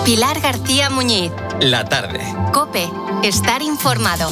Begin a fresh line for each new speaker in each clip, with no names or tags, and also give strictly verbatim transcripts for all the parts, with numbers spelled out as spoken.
Pilar García Muñiz.
La tarde.
COPE. Estar informado.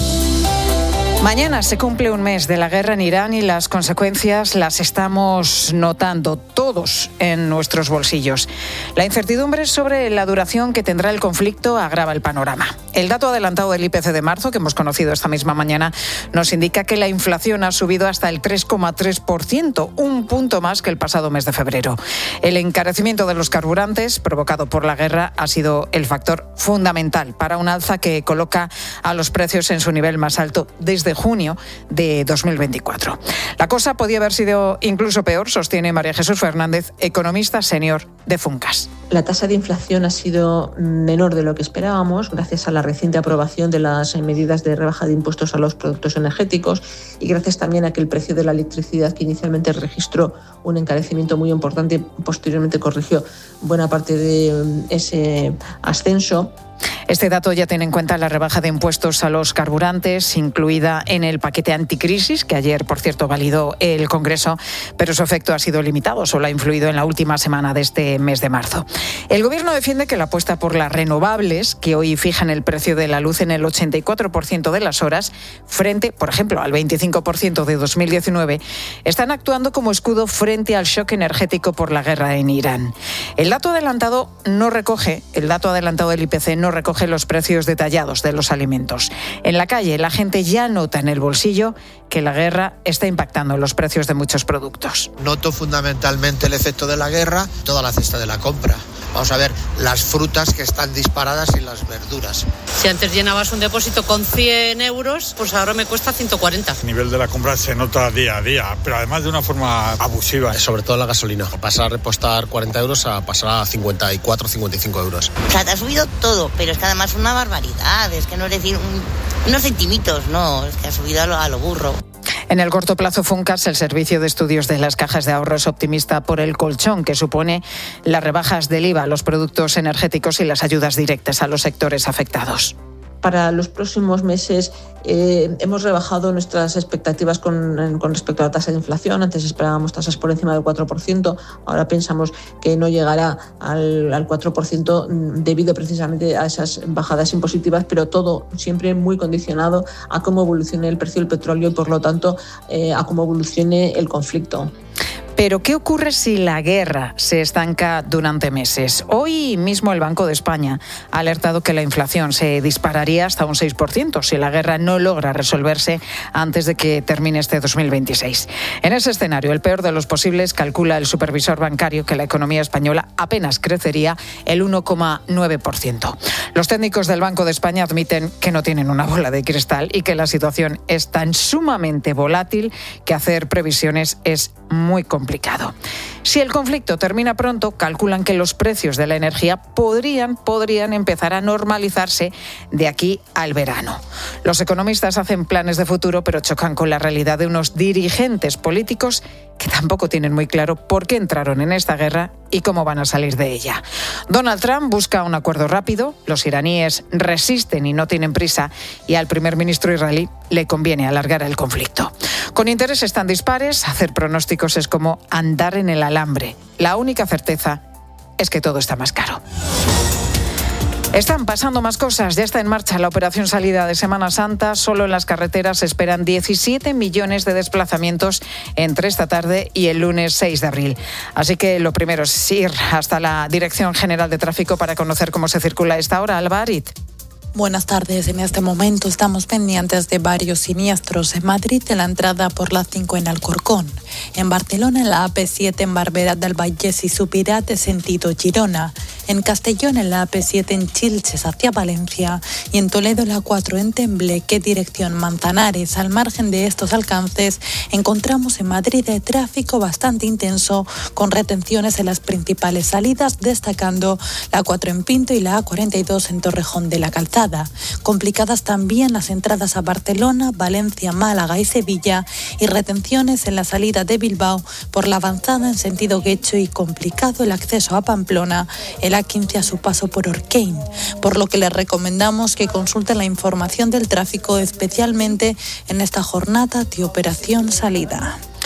Mañana se cumple un mes de la guerra en Irán y las consecuencias las estamos notando todos en nuestros bolsillos. La incertidumbre sobre la duración que tendrá el conflicto agrava el panorama. El dato adelantado del I P C de marzo, que hemos conocido esta misma mañana, nos indica que la inflación ha subido hasta el tres coma tres por ciento, un punto más que el pasado mes de febrero. El encarecimiento de los carburantes, provocado por la guerra, ha sido el factor fundamental para un alza que coloca a los precios en su nivel más alto desde junio de dos mil veinticuatro. La cosa podía haber sido incluso peor, sostiene María Jesús Fernández, economista senior de Funcas.
La tasa de inflación ha sido menor de lo que esperábamos gracias a la reciente aprobación de las medidas de rebaja de impuestos a los productos energéticos y gracias también a que el precio de la electricidad, que inicialmente registró un encarecimiento muy importante, posteriormente corrigió buena parte de ese ascenso.
Este dato ya tiene en cuenta la rebaja de impuestos a los carburantes, incluida en el paquete anticrisis, que ayer, por cierto, validó el Congreso, pero su efecto ha sido limitado, solo ha influido en la última semana de este mes de marzo. El Gobierno defiende que la apuesta por las renovables, que hoy fijan el precio de la luz en el ochenta y cuatro por ciento de las horas, frente, por ejemplo, al veinticinco por ciento de dos mil diecinueve, están actuando como escudo frente al shock energético por la guerra en Irán. El dato adelantado no recoge, el dato adelantado del I P C no recoge los precios detallados de los alimentos. En la calle, la gente ya nota en el bolsillo que la guerra está impactando en los precios de muchos productos.
Noto fundamentalmente el efecto de la guerra, toda la cesta de la compra. Vamos a ver las frutas que están disparadas y las verduras.
Si antes llenabas un depósito con cien euros, pues ahora me cuesta ciento cuarenta.
El nivel de la compra se nota día a día, pero además de una forma abusiva.
Sobre todo la gasolina. Pasar a repostar cuarenta euros a pasar a cincuenta y cuatro, cincuenta y cinco euros.
O sea, te ha subido todo, pero es que además es una barbaridad. Es que no es decir un, unos centimitos, no, es que ha subido a lo, a lo burro.
En el corto plazo, Funcas, el servicio de estudios de las cajas de ahorro, es optimista por el colchón que supone las rebajas del I V A a los productos energéticos y las ayudas directas a los sectores afectados.
Para los próximos meses eh, hemos rebajado nuestras expectativas con, con respecto a la tasa de inflación. Antes esperábamos tasas por encima del cuatro por ciento, ahora pensamos que no llegará al, al cuatro por ciento debido precisamente a esas bajadas impositivas, pero todo siempre muy condicionado a cómo evolucione el precio del petróleo y por lo tanto eh, a cómo evolucione el conflicto.
Pero, ¿qué ocurre si la guerra se estanca durante meses? Hoy mismo el Banco de España ha alertado que la inflación se dispararía hasta un seis por ciento si la guerra no logra resolverse antes de que termine este dos mil veintiséis. En ese escenario, el peor de los posibles, calcula el supervisor bancario que la economía española apenas crecería el uno coma nueve por ciento. Los técnicos del Banco de España admiten que no tienen una bola de cristal y que la situación es tan sumamente volátil que hacer previsiones es muy complicado. complicado. Si el conflicto termina pronto, calculan que los precios de la energía podrían, podrían empezar a normalizarse de aquí al verano. Los economistas hacen planes de futuro, pero chocan con la realidad de unos dirigentes políticos que tampoco tienen muy claro por qué entraron en esta guerra y cómo van a salir de ella. Donald Trump busca un acuerdo rápido, los iraníes resisten y no tienen prisa, y al primer ministro israelí le conviene alargar el conflicto. Con intereses tan dispares, hacer pronósticos es como andar en el alambre. La única certeza es que todo está más caro. Están pasando más cosas. Ya está en marcha la operación salida de Semana Santa. Solo en las carreteras se esperan diecisiete millones de desplazamientos entre esta tarde y el lunes seis de abril. Así que lo primero es ir hasta la Dirección General de Tráfico para conocer cómo se circula a esta hora. Alba Arit.
Buenas tardes. En este momento estamos pendientes de varios siniestros. En Madrid, en la entrada por la cinco en Alcorcón. En Barcelona, en la A P siete en Barberà del Vallès y Subirats, sentido Girona. En Castellón, en la A P siete en Chilches hacia Valencia. Y en Toledo, la cuatro en Tembleque, dirección Manzanares. Al margen de estos alcances, encontramos en Madrid el tráfico bastante intenso, con retenciones en las principales salidas, destacando la cuatro en Pinto y la A cuarenta y dos en Torrejón de la Calzada. Complicadas también las entradas a Barcelona, Valencia, Málaga y Sevilla, y retenciones en la salida de Bilbao por la avanzada en sentido Guecho, y complicado el acceso a Pamplona, el A quince a su paso por Orquein, por lo que les recomendamos que consulten la información del tráfico, especialmente en esta jornada de operación salida.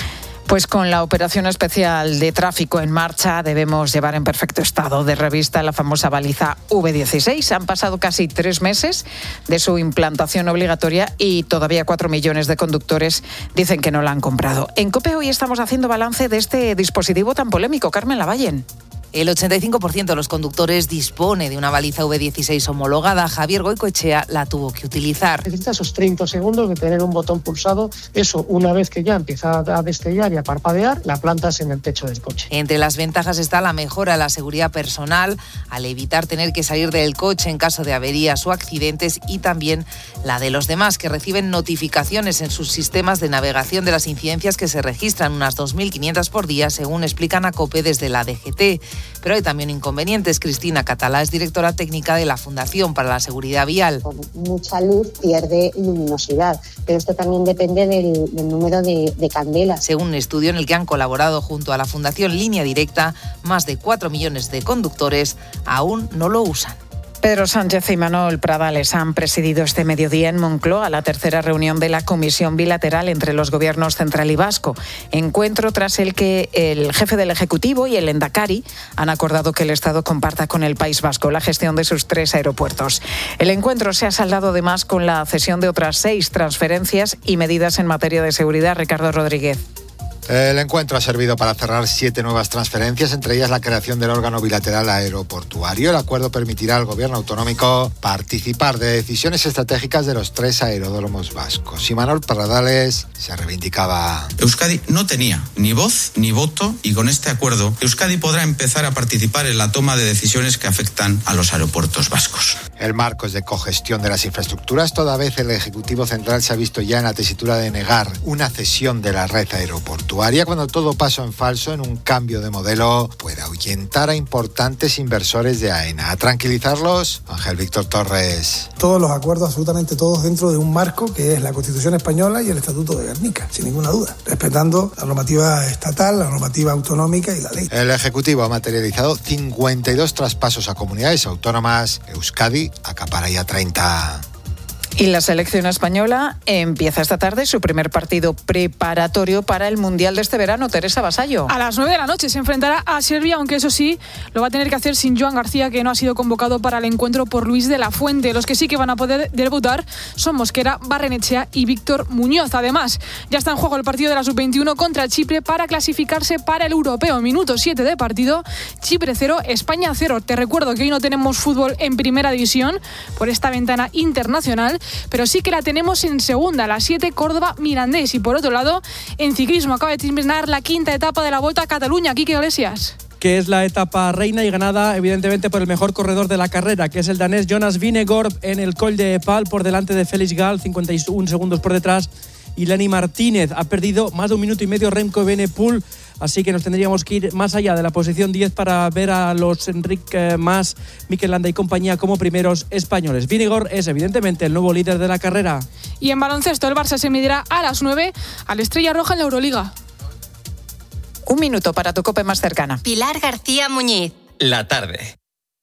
Pues con la operación especial de tráfico en marcha debemos llevar en perfecto estado de revista la famosa baliza V dieciséis. Han pasado casi tres meses de su implantación obligatoria y todavía cuatro millones de conductores dicen que no la han comprado. En COPE hoy estamos haciendo balance de este dispositivo tan polémico. Carmen Lavallen.
El ochenta y cinco por ciento de los conductores dispone de una baliza V dieciséis homologada. Javier Goicoechea la tuvo que utilizar.
Necesita esos treinta segundos de tener un botón pulsado. Eso, una vez que ya empieza a destellar y a parpadear, la plantas en el techo del coche.
Entre las ventajas está la mejora de la seguridad personal, al evitar tener que salir del coche en caso de averías o accidentes, y también la de los demás, que reciben notificaciones en sus sistemas de navegación de las incidencias, que se registran unas dos mil quinientas por día, según explican a COPE desde la D G T. Pero hay también inconvenientes. Cristina Catalá es directora técnica de la Fundación para la Seguridad Vial.
Con mucha luz pierde luminosidad, pero esto también depende del, del número de, de candelas.
Según un estudio en el que han colaborado junto a la Fundación Línea Directa, más de cuatro millones de conductores aún no lo usan.
Pedro Sánchez y Manuel Pradales han presidido este mediodía en Moncloa la tercera reunión de la Comisión Bilateral entre los gobiernos central y vasco. Encuentro tras el que el jefe del Ejecutivo y el Endacari han acordado que el Estado comparta con el País Vasco la gestión de sus tres aeropuertos. El encuentro se ha saldado además con la cesión de otras seis transferencias y medidas en materia de seguridad. Ricardo Rodríguez.
El encuentro ha servido para cerrar siete nuevas transferencias, entre ellas la creación del órgano bilateral aeroportuario. El acuerdo permitirá al gobierno autonómico participar de decisiones estratégicas de los tres aeródromos vascos. Y Manuel Pradales se reivindicaba.
Euskadi no tenía ni voz ni voto, y con este acuerdo Euskadi podrá empezar a participar en la toma de decisiones que afectan a los aeropuertos vascos.
El marco es de cogestión de las infraestructuras. Toda vez el Ejecutivo Central se ha visto ya en la tesitura de negar una cesión de la red aeroportuaria, cuando todo paso en falso en un cambio de modelo puede ahuyentar a importantes inversores de AENA. A tranquilizarlos, Ángel Víctor Torres.
Todos los acuerdos, absolutamente todos, dentro de un marco que es la Constitución española y el Estatuto de Gernika, sin ninguna duda, respetando la normativa estatal, la normativa autonómica y la ley.
El Ejecutivo ha materializado cincuenta y dos traspasos a comunidades autónomas. Euskadi acapara ya treinta.
Y la selección española empieza esta tarde su primer partido preparatorio para el Mundial de este verano. Teresa Vasallo.
A las nueve de la noche se enfrentará a Serbia, aunque eso sí, lo va a tener que hacer sin Joan García, que no ha sido convocado para el encuentro por Luis de la Fuente. Los que sí que van a poder debutar son Mosquera, Barrenechea y Víctor Muñoz. Además, ya está en juego el partido de la sub veintiuno contra Chipre para clasificarse para el europeo. Minuto siete de partido, Chipre cero, España cero. Te recuerdo que hoy no tenemos fútbol en primera división por esta ventana internacional, pero sí que la tenemos en segunda, a las siete, Córdoba Mirandés. Y por otro lado, en ciclismo acaba de terminar la quinta etapa de la Volta a Cataluña. Quique Iglesias.
Que es la etapa reina y ganada evidentemente por el mejor corredor de la carrera, que es el danés Jonas Vingegaard en el Col de Epal, por delante de Félix Gall, cincuenta y uno segundos por detrás. Y Lenny Martínez ha perdido más de un minuto y medio Remco Evenepoel, así que nos tendríamos que ir más allá de la posición diez para ver a los Enric Mas, Mikel Landa y compañía como primeros españoles. Vingegaard es evidentemente el nuevo líder de la carrera.
Y en baloncesto el Barça se medirá a las nueve al Estrella Roja en la Euroliga.
Un minuto para tu COPE más cercana.
Pilar García Muñiz.
La tarde.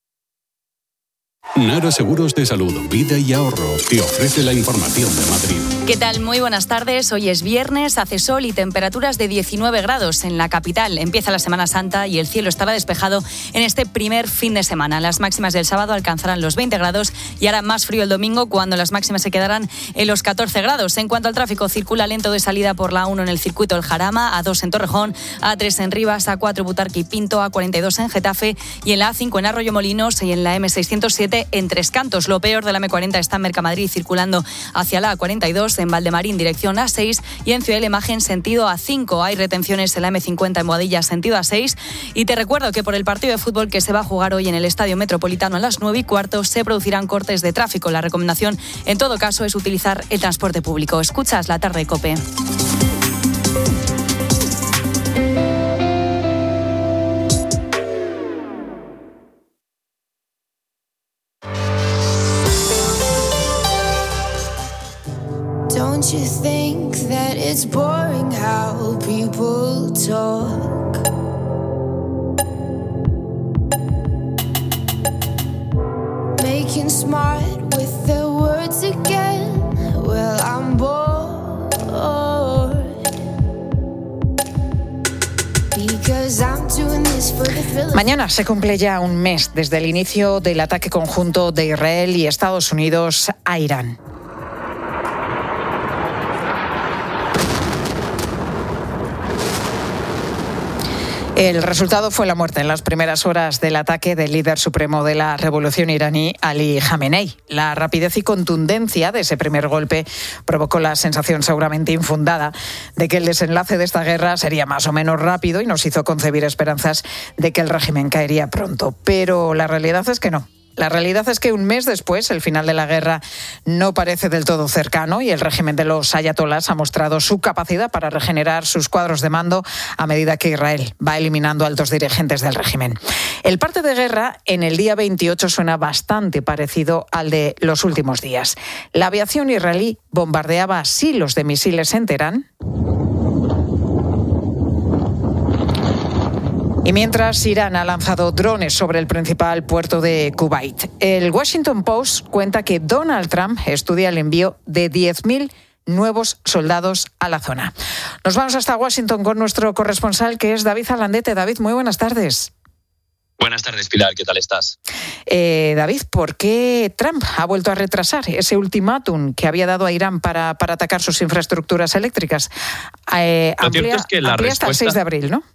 Nara Seguros de Salud, Vida y Ahorro te ofrece la información de Madrid.
¿Qué tal? Muy buenas tardes. Hoy es viernes, hace sol y temperaturas de diecinueve grados en la capital. Empieza la Semana Santa y el cielo estará despejado en este primer fin de semana. Las máximas del sábado alcanzarán los veinte grados y hará más frío el domingo, cuando las máximas se quedarán en los catorce grados. En cuanto al tráfico, circula lento de salida por la A uno en el circuito El Jarama, A dos en Torrejón, A tres en Rivas, A cuatro Butarque y Pinto, A cuarenta y dos en Getafe y en la A cinco en Arroyomolinos y en la eme seiscientos siete en Tres Cantos. Lo peor de la eme cuarenta está en Mercamadrid, circulando hacia la A cuarenta y dos, en Valdemarín dirección A seis y en Ciudad de la Imagen sentido A cinco. Hay retenciones en la eme cincuenta en Boadilla sentido A seis. Y te recuerdo que por el partido de fútbol que se va a jugar hoy en el Estadio Metropolitano a las nueve y cuarto se producirán cortes de tráfico. La recomendación en todo caso es utilizar el transporte público. Escuchas La Tarde, COPE.
Don't you think that it's boring how people talk? Making smart with their words again. Well, I'm bored.
Mañana se cumple ya un mes desde el inicio del ataque conjunto de Israel y Estados Unidos a Irán. El resultado fue la muerte en las primeras horas del ataque del líder supremo de la revolución iraní, Ali Khamenei. La rapidez y contundencia de ese primer golpe provocó la sensación seguramente infundada de que el desenlace de esta guerra sería más o menos rápido y nos hizo concebir esperanzas de que el régimen caería pronto. Pero la realidad es que no. La realidad es que un mes después, el final de la guerra no parece del todo cercano y el régimen de los ayatolás ha mostrado su capacidad para regenerar sus cuadros de mando a medida que Israel va eliminando altos dirigentes del régimen. El parte de guerra en el día veintiocho suena bastante parecido al de los últimos días. La aviación israelí bombardeaba silos de misiles en Teherán. Y mientras Irán ha lanzado drones sobre el principal puerto de Kuwait, el Washington Post cuenta que Donald Trump estudia el envío de diez mil nuevos soldados a la zona. Nos vamos hasta Washington con nuestro corresponsal, que es David Alandete. David, muy buenas tardes.
Buenas tardes, Pilar. ¿Qué tal estás?
Eh, David, ¿por qué Trump ha vuelto a retrasar ese ultimátum que había dado a Irán para, para atacar sus infraestructuras eléctricas? Eh,
Lo
amplía,
cierto es que la
amplía
respuesta...
hasta el seis de abril, ¿no?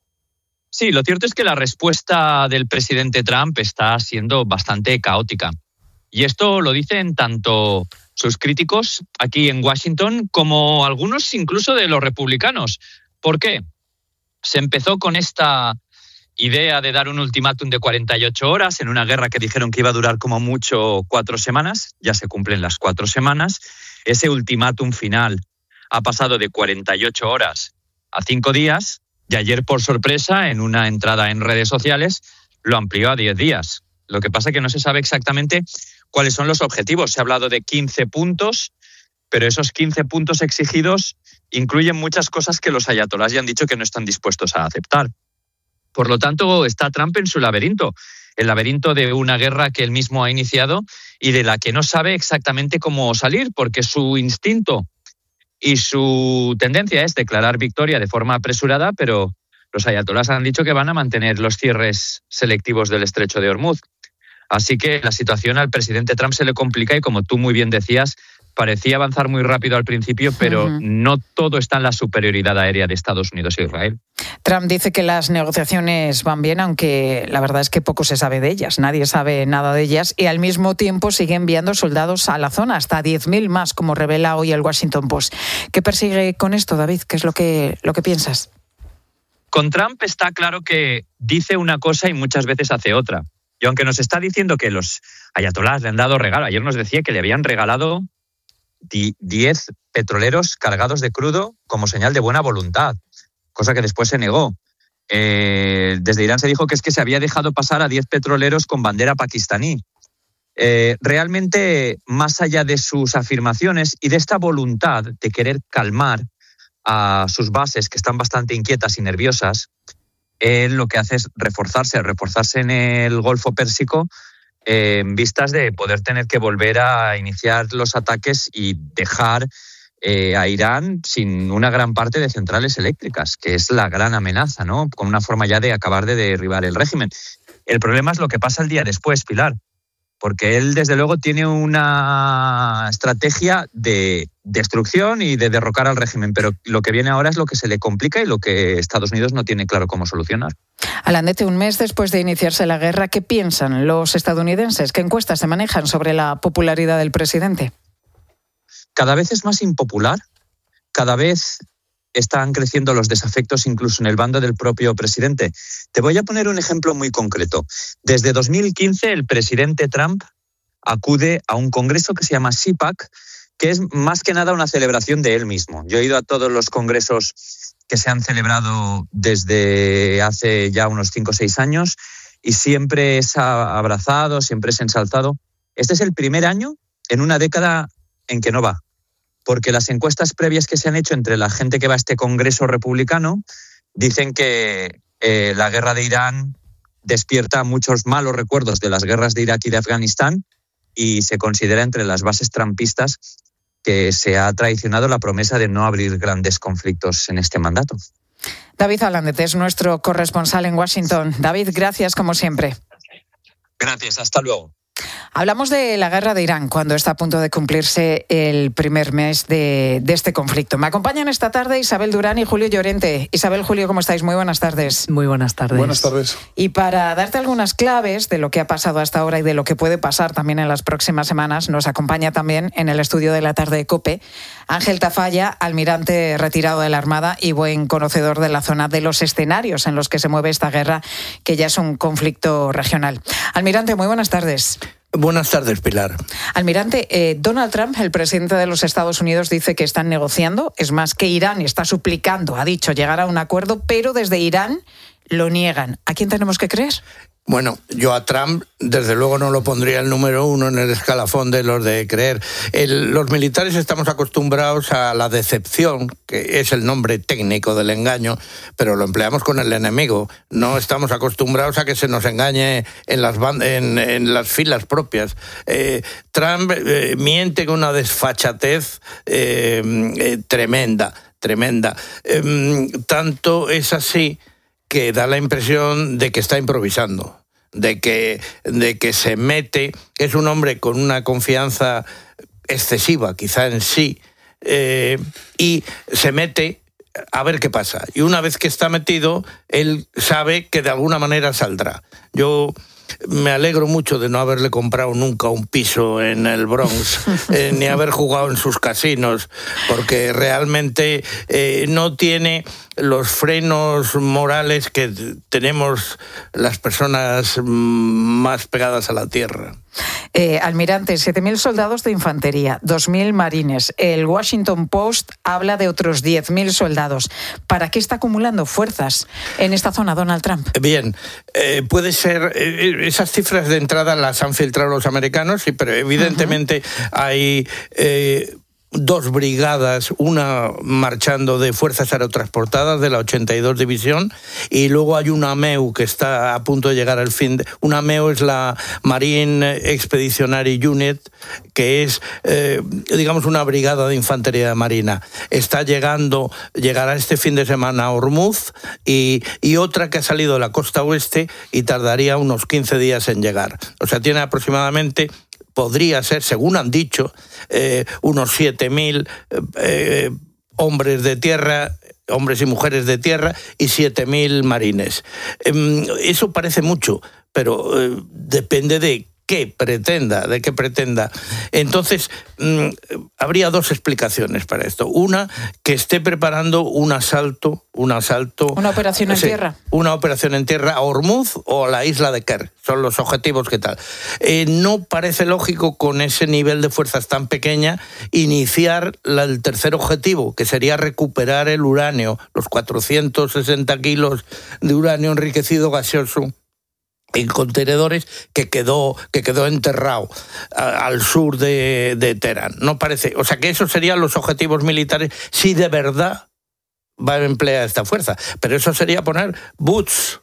Sí, lo cierto es que la respuesta del presidente Trump está siendo bastante caótica. Y esto lo dicen tanto sus críticos aquí en Washington como algunos incluso de los republicanos. ¿Por qué? Se empezó con esta idea de dar un ultimátum de cuarenta y ocho horas en una guerra que dijeron que iba a durar como mucho cuatro semanas. Ya se cumplen las cuatro semanas. Ese ultimátum final ha pasado de cuarenta y ocho horas a cinco días. Y ayer, por sorpresa, en una entrada en redes sociales, lo amplió a diez días. Lo que pasa es que no se sabe exactamente cuáles son los objetivos. Se ha hablado de quince puntos, pero esos quince puntos exigidos incluyen muchas cosas que los ayatolás ya han dicho que no están dispuestos a aceptar. Por lo tanto, está Trump en su laberinto, el laberinto de una guerra que él mismo ha iniciado y de la que no sabe exactamente cómo salir, porque su instinto y su tendencia es declarar victoria de forma apresurada, pero los ayatolás han dicho que van a mantener los cierres selectivos del estrecho de Hormuz. Así que la situación al presidente Trump se le complica y, como tú muy bien decías, parecía avanzar muy rápido al principio, pero uh-huh. no todo está en la superioridad aérea de Estados Unidos e Israel.
Trump dice que las negociaciones van bien, aunque la verdad es que poco se sabe de ellas. Nadie sabe nada de ellas y al mismo tiempo sigue enviando soldados a la zona, hasta diez mil más, como revela hoy el Washington Post. ¿Qué persigue con esto, David? ¿Qué es lo que, lo que piensas?
Con Trump está claro que dice una cosa y muchas veces hace otra. Y aunque nos está diciendo que los ayatolás le han dado regalo, ayer nos decía que le habían regalado diez petroleros cargados de crudo como señal de buena voluntad, cosa que después se negó. Eh, desde Irán se dijo que es que se había dejado pasar a diez petroleros con bandera pakistaní. Eh, realmente, más allá de sus afirmaciones y de esta voluntad de querer calmar a sus bases, que están bastante inquietas y nerviosas, él lo que hace es reforzarse, reforzarse en el Golfo Pérsico, eh, en vistas de poder tener que volver a iniciar los ataques y dejar eh, a Irán sin una gran parte de centrales eléctricas, que es la gran amenaza, ¿no? Con una forma ya de acabar de derribar el régimen. El problema es lo que pasa el día después, Pilar, porque él, desde luego, tiene una estrategia de destrucción y de derrocar al régimen, pero lo que viene ahora es lo que se le complica y lo que Estados Unidos no tiene claro cómo solucionar.
Alandete, un mes después de iniciarse la guerra, ¿qué piensan los estadounidenses? ¿Qué encuestas se manejan sobre la popularidad del presidente?
Cada vez es más impopular, cada vez están creciendo los desafectos incluso en el bando del propio presidente. Te voy a poner un ejemplo muy concreto. Desde dos mil quince el presidente Trump acude a un congreso que se llama CPAC, que es más que nada una celebración de él mismo. Yo he ido a todos los congresos que se han celebrado desde hace ya unos cinco o seis años y siempre es abrazado, siempre es ensalzado. Este es el primer año en una década en que no va, porque las encuestas previas que se han hecho entre la gente que va a este congreso republicano dicen que eh, la guerra de Irán despierta muchos malos recuerdos de las guerras de Irak y de Afganistán y se considera entre las bases trumpistas que se ha traicionado la promesa de no abrir grandes conflictos en este mandato.
David Alandet es nuestro corresponsal en Washington. David, gracias como siempre.
Gracias, hasta luego.
Hablamos de la guerra de Irán cuando está a punto de cumplirse el primer mes de, de este conflicto. Me acompañan esta tarde Isabel Durán y Julio Llorente. Isabel, Julio, ¿cómo estáis? Muy buenas tardes.
Muy buenas tardes.
Buenas tardes.
Y para darte algunas claves de lo que ha pasado hasta ahora y de lo que puede pasar también en las próximas semanas, nos acompaña también en el estudio de la tarde de COPE Ángel Tafalla, almirante retirado de la Armada y buen conocedor de la zona, de los escenarios en los que se mueve esta guerra, que ya es un conflicto regional. Almirante, muy buenas tardes.
Buenas tardes, Pilar.
Almirante, eh, Donald Trump, el presidente de los Estados Unidos, dice que están negociando. Es más, que Irán está suplicando, ha dicho, llegar a un acuerdo, pero desde Irán lo niegan. ¿A quién tenemos que creer?
Bueno, yo a Trump, desde luego, no lo pondría el número uno en el escalafón de los de creer. El, los militares estamos acostumbrados a la decepción, que es el nombre técnico del engaño, pero lo empleamos con el enemigo. No estamos acostumbrados a que se nos engañe en las, en, en las filas propias. Eh, Trump eh, miente con una desfachatez eh, eh, tremenda, tremenda. Eh, tanto es así que da la impresión de que está improvisando, de que, de que se mete, es un hombre con una confianza excesiva, quizá en sí, eh, y se mete a ver qué pasa. Y una vez que está metido, él sabe que de alguna manera saldrá. Yo me alegro mucho de no haberle comprado nunca un piso en el Bronx, eh, ni haber jugado en sus casinos, porque realmente eh, no tiene los frenos morales que tenemos las personas más pegadas a la tierra.
Eh, almirante, siete mil soldados de infantería, dos mil marines. El Washington Post habla de otros diez mil soldados. ¿Para qué está acumulando fuerzas en esta zona Donald Trump?
Bien, eh, puede ser... Eh, esas cifras de entrada las han filtrado los americanos, sí, pero evidentemente uh-huh. hay... Eh, dos brigadas, una marchando de fuerzas aerotransportadas de la ochenta y dos División, y luego hay una M E U que está a punto de llegar al fin. De, una M E U es la Marine Expeditionary Unit, que es, eh, digamos, una brigada de infantería marina. Está llegando, llegará este fin de semana a Hormuz, y, y otra que ha salido de la costa oeste y tardaría unos quince días en llegar. O sea, tiene aproximadamente... podría ser, según han dicho, eh, unos siete mil eh, hombres de tierra, hombres y mujeres de tierra, y siete mil marines. Eh, eso parece mucho, pero eh, depende de qué pretenda, de qué pretenda. Entonces, mmm, habría dos explicaciones para esto. Una, que esté preparando un asalto, un asalto...
Una operación en
sí,
tierra.
Una operación en tierra a Hormuz o a la isla de Kerr. Son los objetivos que tal. Eh, no parece lógico, con ese nivel de fuerzas tan pequeña, iniciar la, el tercer objetivo, que sería recuperar el uranio, los cuatrocientos sesenta kilos de uranio enriquecido gaseoso en contenedores que quedó que quedó enterrado a, al sur de, de Teherán. No parece, o sea que esos serían los objetivos militares si de verdad va a emplear esta fuerza. Pero eso sería poner boots,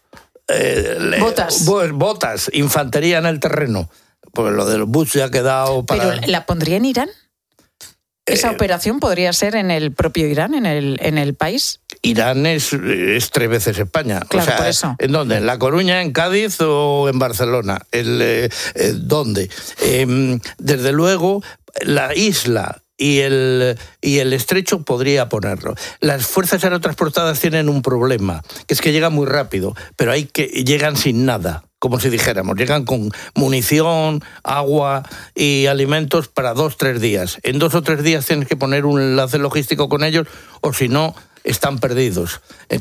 eh,
botas,
le, botas, infantería en el terreno. Pues lo de los boots ya ha quedado para.
¿Pero la pondría en Irán? ¿Esa eh, operación podría ser en el propio Irán, en el, en el país?
Irán es, es tres veces España.
Claro,
o sea,
por eso.
¿En dónde? ¿En La Coruña, en Cádiz o en Barcelona? El, eh, eh, ¿Dónde? Eh, desde luego, la isla y el, y el estrecho podría ponerlo. Las fuerzas aerotransportadas tienen un problema, que es que llegan muy rápido, pero hay que llegan sin nada. Como si dijéramos, llegan con munición, agua y alimentos para dos, tres días. En dos o tres días tienes que poner un enlace logístico con ellos, o si no, están perdidos.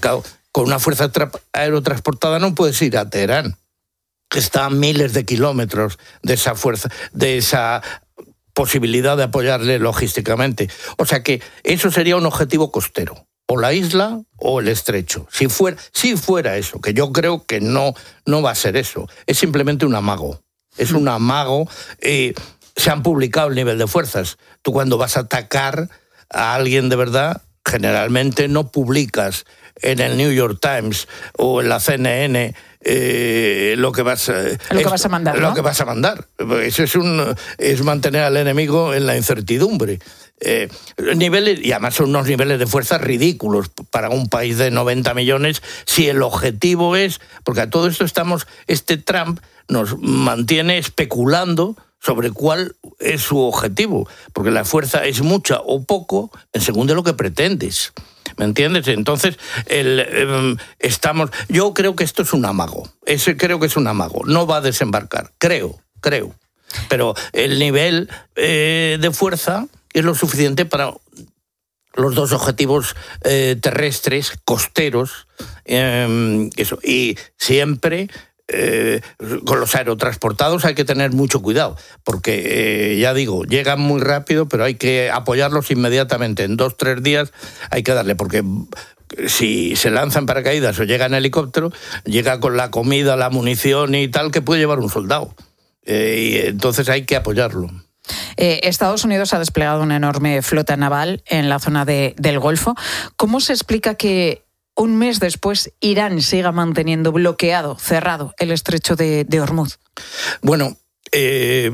Con una fuerza aerotransportada no puedes ir a Teherán, que está a miles de kilómetros de esa fuerza, de esa posibilidad de apoyarle logísticamente. O sea que eso sería un objetivo costero. O la isla o el estrecho. Si fuera, si fuera eso, que yo creo que no, no va a ser eso. Es simplemente un amago. Es un amago. Eh, se han publicado el nivel de fuerzas. Tú cuando vas a atacar a alguien de verdad, generalmente no publicas en el New York Times o en la C N N eh, lo que vas a,
lo que vas a mandar,
lo
¿no?
que vas a mandar. Eso es un es mantener al enemigo en la incertidumbre. Eh, niveles, y además son unos niveles de fuerza ridículos para un país de noventa millones, si el objetivo es, porque a todo esto estamos, este Trump nos mantiene especulando sobre cuál es su objetivo, porque la fuerza es mucha o poco en según de lo que pretendes. ¿Me entiendes? Entonces, el, eh, estamos. Yo creo que esto es un amago. Ese creo que es un amago. No va a desembarcar. Creo, creo. Pero el nivel eh, de fuerza es lo suficiente para los dos objetivos eh, terrestres, costeros, eh, eso. Y siempre. Eh, con los aerotransportados hay que tener mucho cuidado, porque eh, ya digo, llegan muy rápido, pero hay que apoyarlos inmediatamente. En dos, tres días hay que darle, porque si se lanzan paracaídas o llega en helicóptero, llega con la comida, la munición y tal que puede llevar un soldado. Eh, y entonces hay que apoyarlo.
Eh, Estados Unidos ha desplegado una enorme flota naval en la zona de, del Golfo. ¿Cómo se explica que un mes después Irán siga manteniendo bloqueado, cerrado, el estrecho de, de Hormuz?
Bueno, eh,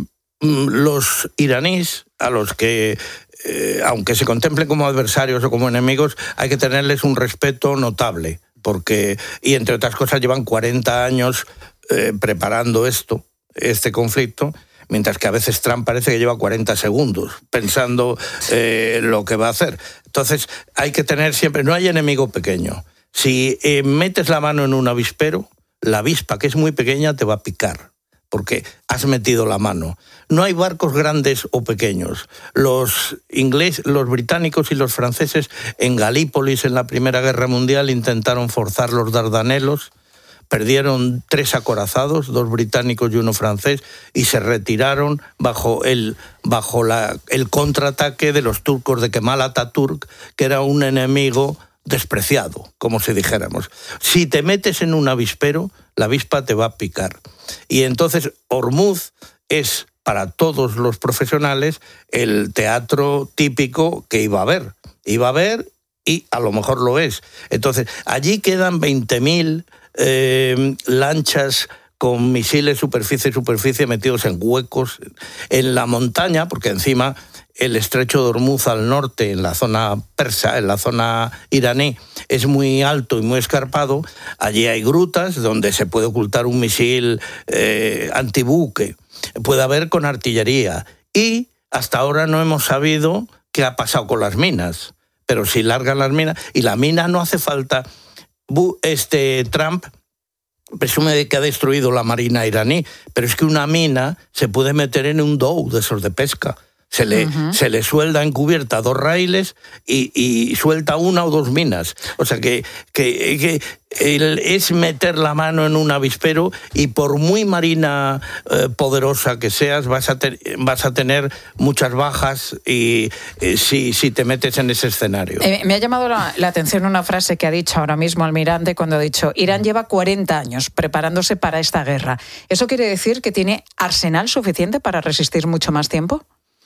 los iraníes, a los que, eh, aunque se contemplen como adversarios o como enemigos, hay que tenerles un respeto notable, porque, y entre otras cosas, llevan cuarenta años eh, preparando esto, este conflicto, mientras que a veces Trump parece que lleva cuarenta segundos pensando eh, lo que va a hacer. Entonces, hay que tener siempre, no hay enemigo pequeño. Si eh, metes la mano en un avispero, la avispa, que es muy pequeña, te va a picar, porque has metido la mano. No hay barcos grandes o pequeños. Los ingleses, los británicos y los franceses en Galípolis en la Primera Guerra Mundial intentaron forzar los Dardanelos, perdieron tres acorazados, dos británicos y uno francés, y se retiraron bajo el, bajo la, el contraataque de los turcos de Kemal Atatürk, que era un enemigo despreciado, como si dijéramos. Si te metes en un avispero, la avispa te va a picar. Y entonces Hormuz es, para todos los profesionales, el teatro típico que iba a haber. Iba a haber y a lo mejor lo es. Entonces, allí quedan veinte mil eh, lanchas con misiles superficie-superficie metidos en huecos en la montaña, porque encima el estrecho de Hormuz al norte, en la zona persa, en la zona iraní, es muy alto y muy escarpado. Allí hay grutas donde se puede ocultar un misil eh, antibuque. Puede haber con artillería. Y hasta ahora no hemos sabido qué ha pasado con las minas. Pero si largan las minas, y la mina no hace falta. Este Trump presume de que ha destruido la marina iraní, pero es que una mina se puede meter en un dow de esos de pesca. Se le, uh-huh. se le suelda en cubierta dos raíles y, y suelta una o dos minas. O sea que, que, que el, es meter la mano en un avispero, y por muy marina eh, poderosa que seas, vas a, te, vas a tener muchas bajas y eh, si, si te metes en ese escenario.
Eh, me ha llamado la, la atención una frase que ha dicho ahora mismo Almirante cuando ha dicho: Irán lleva cuarenta años preparándose para esta guerra. ¿Eso quiere decir que tiene arsenal suficiente para resistir mucho más tiempo?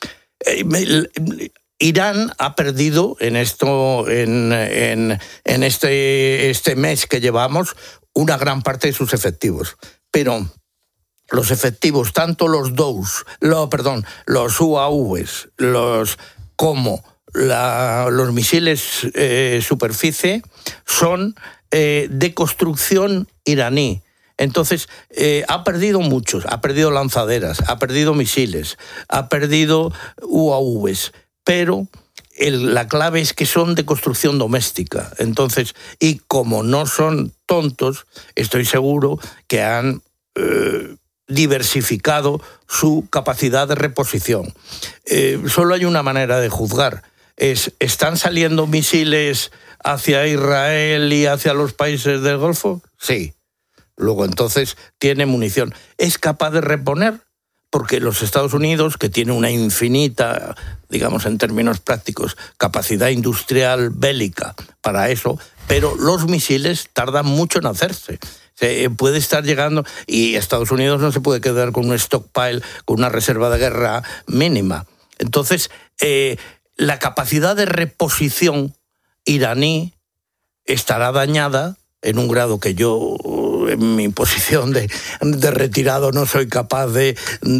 Irán ha perdido en esto, en, en, en este, este mes que llevamos, una gran parte de sus efectivos. Pero los efectivos, tanto los dows, lo, perdón, los U A Vs, los como la, los misiles eh, superficie, son eh, de construcción iraní. Entonces, eh, ha perdido muchos, ha perdido lanzaderas, ha perdido misiles, ha perdido U A Vs, pero el, la clave es que son de construcción doméstica. Entonces, y como no son tontos, estoy seguro que han eh, diversificado su capacidad de reposición. Eh, solo hay una manera de juzgar. Es, ¿están saliendo misiles hacia Israel y hacia los países del Golfo? Sí. Luego, entonces, tiene munición. ¿Es capaz de reponer? Porque los Estados Unidos, que tiene una infinita, digamos en términos prácticos, capacidad industrial bélica para eso, pero los misiles tardan mucho en hacerse. Se puede estar llegando, y Estados Unidos no se puede quedar con un stockpile, con una reserva de guerra mínima. Entonces, eh, la capacidad de reposición iraní estará dañada en un grado que yo yo en mi posición de, de retirado no soy capaz de,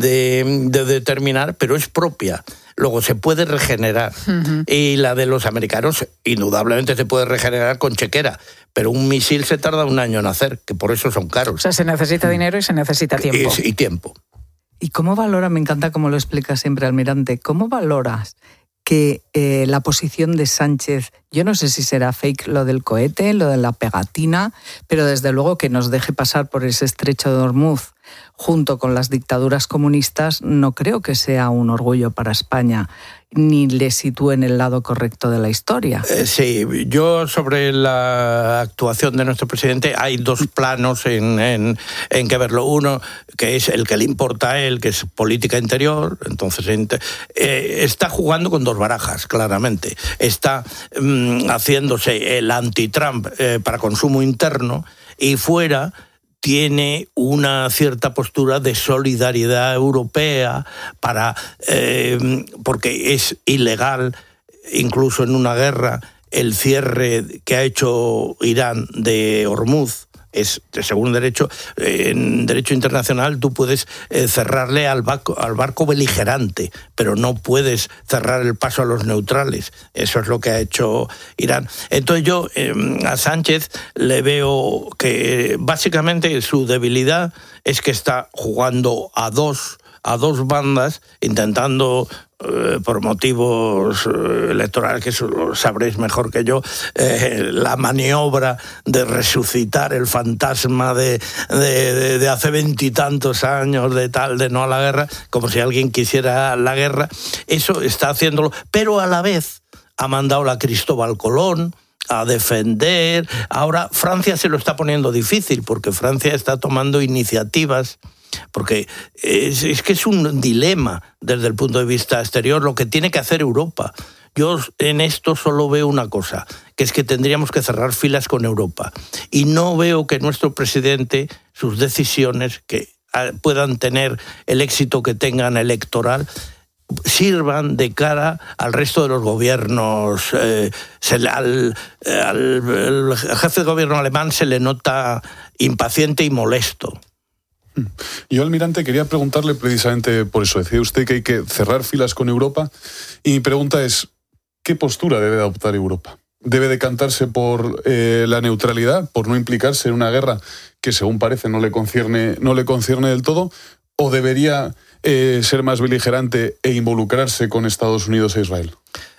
de, de determinar, pero es propia. Luego se puede regenerar. Uh-huh. Y la de los americanos, indudablemente se puede regenerar con chequera. Pero un misil se tarda un año en hacer, que por eso son caros.
O sea, se necesita dinero y se necesita tiempo.
Y, y tiempo.
¿Y cómo valora, me encanta cómo lo explica siempre Almirante, cómo valoras que eh, la posición de Sánchez, yo no sé si será fake lo del cohete, lo de la pegatina, pero desde luego que nos deje pasar por ese estrecho de Hormuz junto con las dictaduras comunistas, no creo que sea un orgullo para España, ni le sitúe en el lado correcto de la historia.
Eh, sí, yo sobre la actuación de nuestro presidente hay dos planos en, en, en que verlo. Uno, que es el que le importa a él, que es política interior, entonces eh, está jugando con dos barajas, claramente. Está mm, haciéndose el anti-Trump eh, para consumo interno y fuera tiene una cierta postura de solidaridad europea para eh, porque es ilegal, incluso en una guerra, el cierre que ha hecho Irán de Hormuz. Es, según derecho, en derecho internacional, tú puedes eh, cerrarle al barco, al barco beligerante, pero no puedes cerrar el paso a los neutrales. Eso es lo que ha hecho Irán. Entonces yo eh, a Sánchez le veo que básicamente su debilidad es que está jugando a dos, a dos bandas, intentando eh, por motivos eh, electorales, que eso lo sabréis mejor que yo, eh, la maniobra de resucitar el fantasma de, de, de, de hace veintitantos años, de tal, de no a la guerra, como si alguien quisiera la guerra. Eso está haciéndolo, pero a la vez ha mandado a Cristóbal Colón a defender. Ahora Francia se lo está poniendo difícil, porque Francia está tomando iniciativas, porque es, es que es un dilema desde el punto de vista exterior lo que tiene que hacer Europa. Yo en esto solo veo una cosa, que es que tendríamos que cerrar filas con Europa. Y no veo que nuestro presidente, sus decisiones, que puedan tener el éxito que tengan electoral, sirvan de cara al resto de los gobiernos. Eh, se, al, al, al jefe de gobierno alemán se le nota impaciente y molesto.
Yo, Almirante, quería preguntarle precisamente por eso. Decía usted que hay que cerrar filas con Europa y mi pregunta es, ¿qué postura debe adoptar Europa? ¿Debe decantarse por eh, la neutralidad, por no implicarse en una guerra que, según parece, no le concierne, no le concierne del todo? ¿O debería eh, ser más beligerante e involucrarse con Estados Unidos e Israel?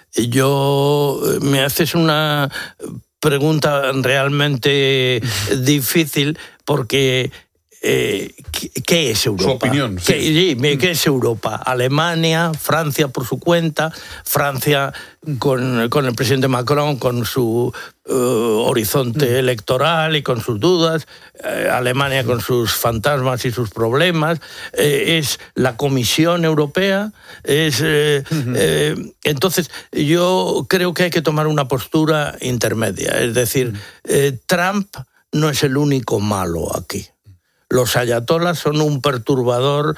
Yo, me haces una pregunta realmente difícil porque... Eh, ¿qué es Europa?
Su opinión. Sí.
¿Qué, ¿Qué es Europa? Alemania, Francia por su cuenta, Francia con, con el presidente Macron, con su uh, horizonte mm. electoral y con sus dudas, eh, Alemania con sus fantasmas y sus problemas, eh, es la Comisión Europea, es eh, mm-hmm. eh, entonces yo creo que hay que tomar una postura intermedia, es decir, mm. eh, Trump no es el único malo aquí. Los ayatolás son un perturbador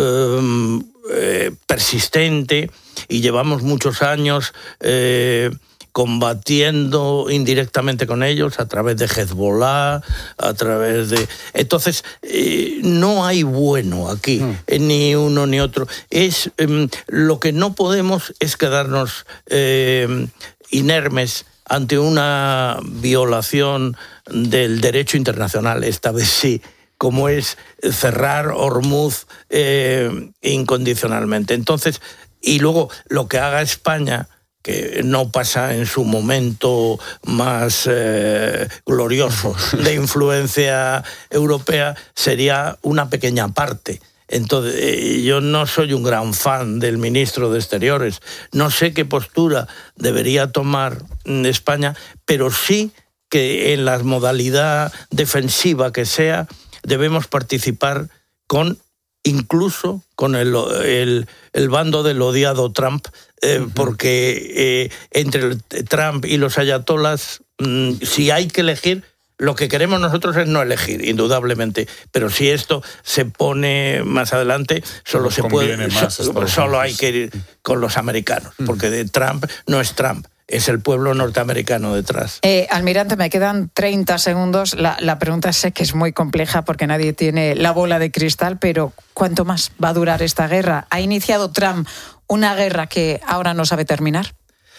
eh, eh, persistente y llevamos muchos años eh, combatiendo indirectamente con ellos a través de Hezbollah, a través de... Entonces, eh, no hay bueno aquí, mm. eh, ni uno ni otro. Es, eh, lo que no podemos es quedarnos eh, inermes ante una violación del derecho internacional, esta vez sí, como es cerrar Hormuz eh, incondicionalmente. Entonces, y luego lo que haga España, que no pasa en su momento más eh, glorioso de influencia europea, sería una pequeña parte. Entonces, eh, yo no soy un gran fan del ministro de Exteriores. No sé qué postura debería tomar España, pero sí que en la modalidad defensiva que sea, debemos participar con, incluso con el, el, el bando del odiado Trump, eh, uh-huh. porque eh, entre el Trump y los ayatolás, mmm, si hay que elegir, lo que queremos nosotros es no elegir, indudablemente, pero si esto se pone más adelante, solo Nos se puede, so, solo hay que ir con los americanos, uh-huh. porque de Trump no es Trump, es el pueblo norteamericano detrás.
Eh, almirante, me quedan treinta segundos. La, la pregunta sé que es muy compleja porque nadie tiene la bola de cristal, pero ¿cuánto más va a durar esta guerra? ¿Ha iniciado Trump una guerra que ahora no sabe terminar?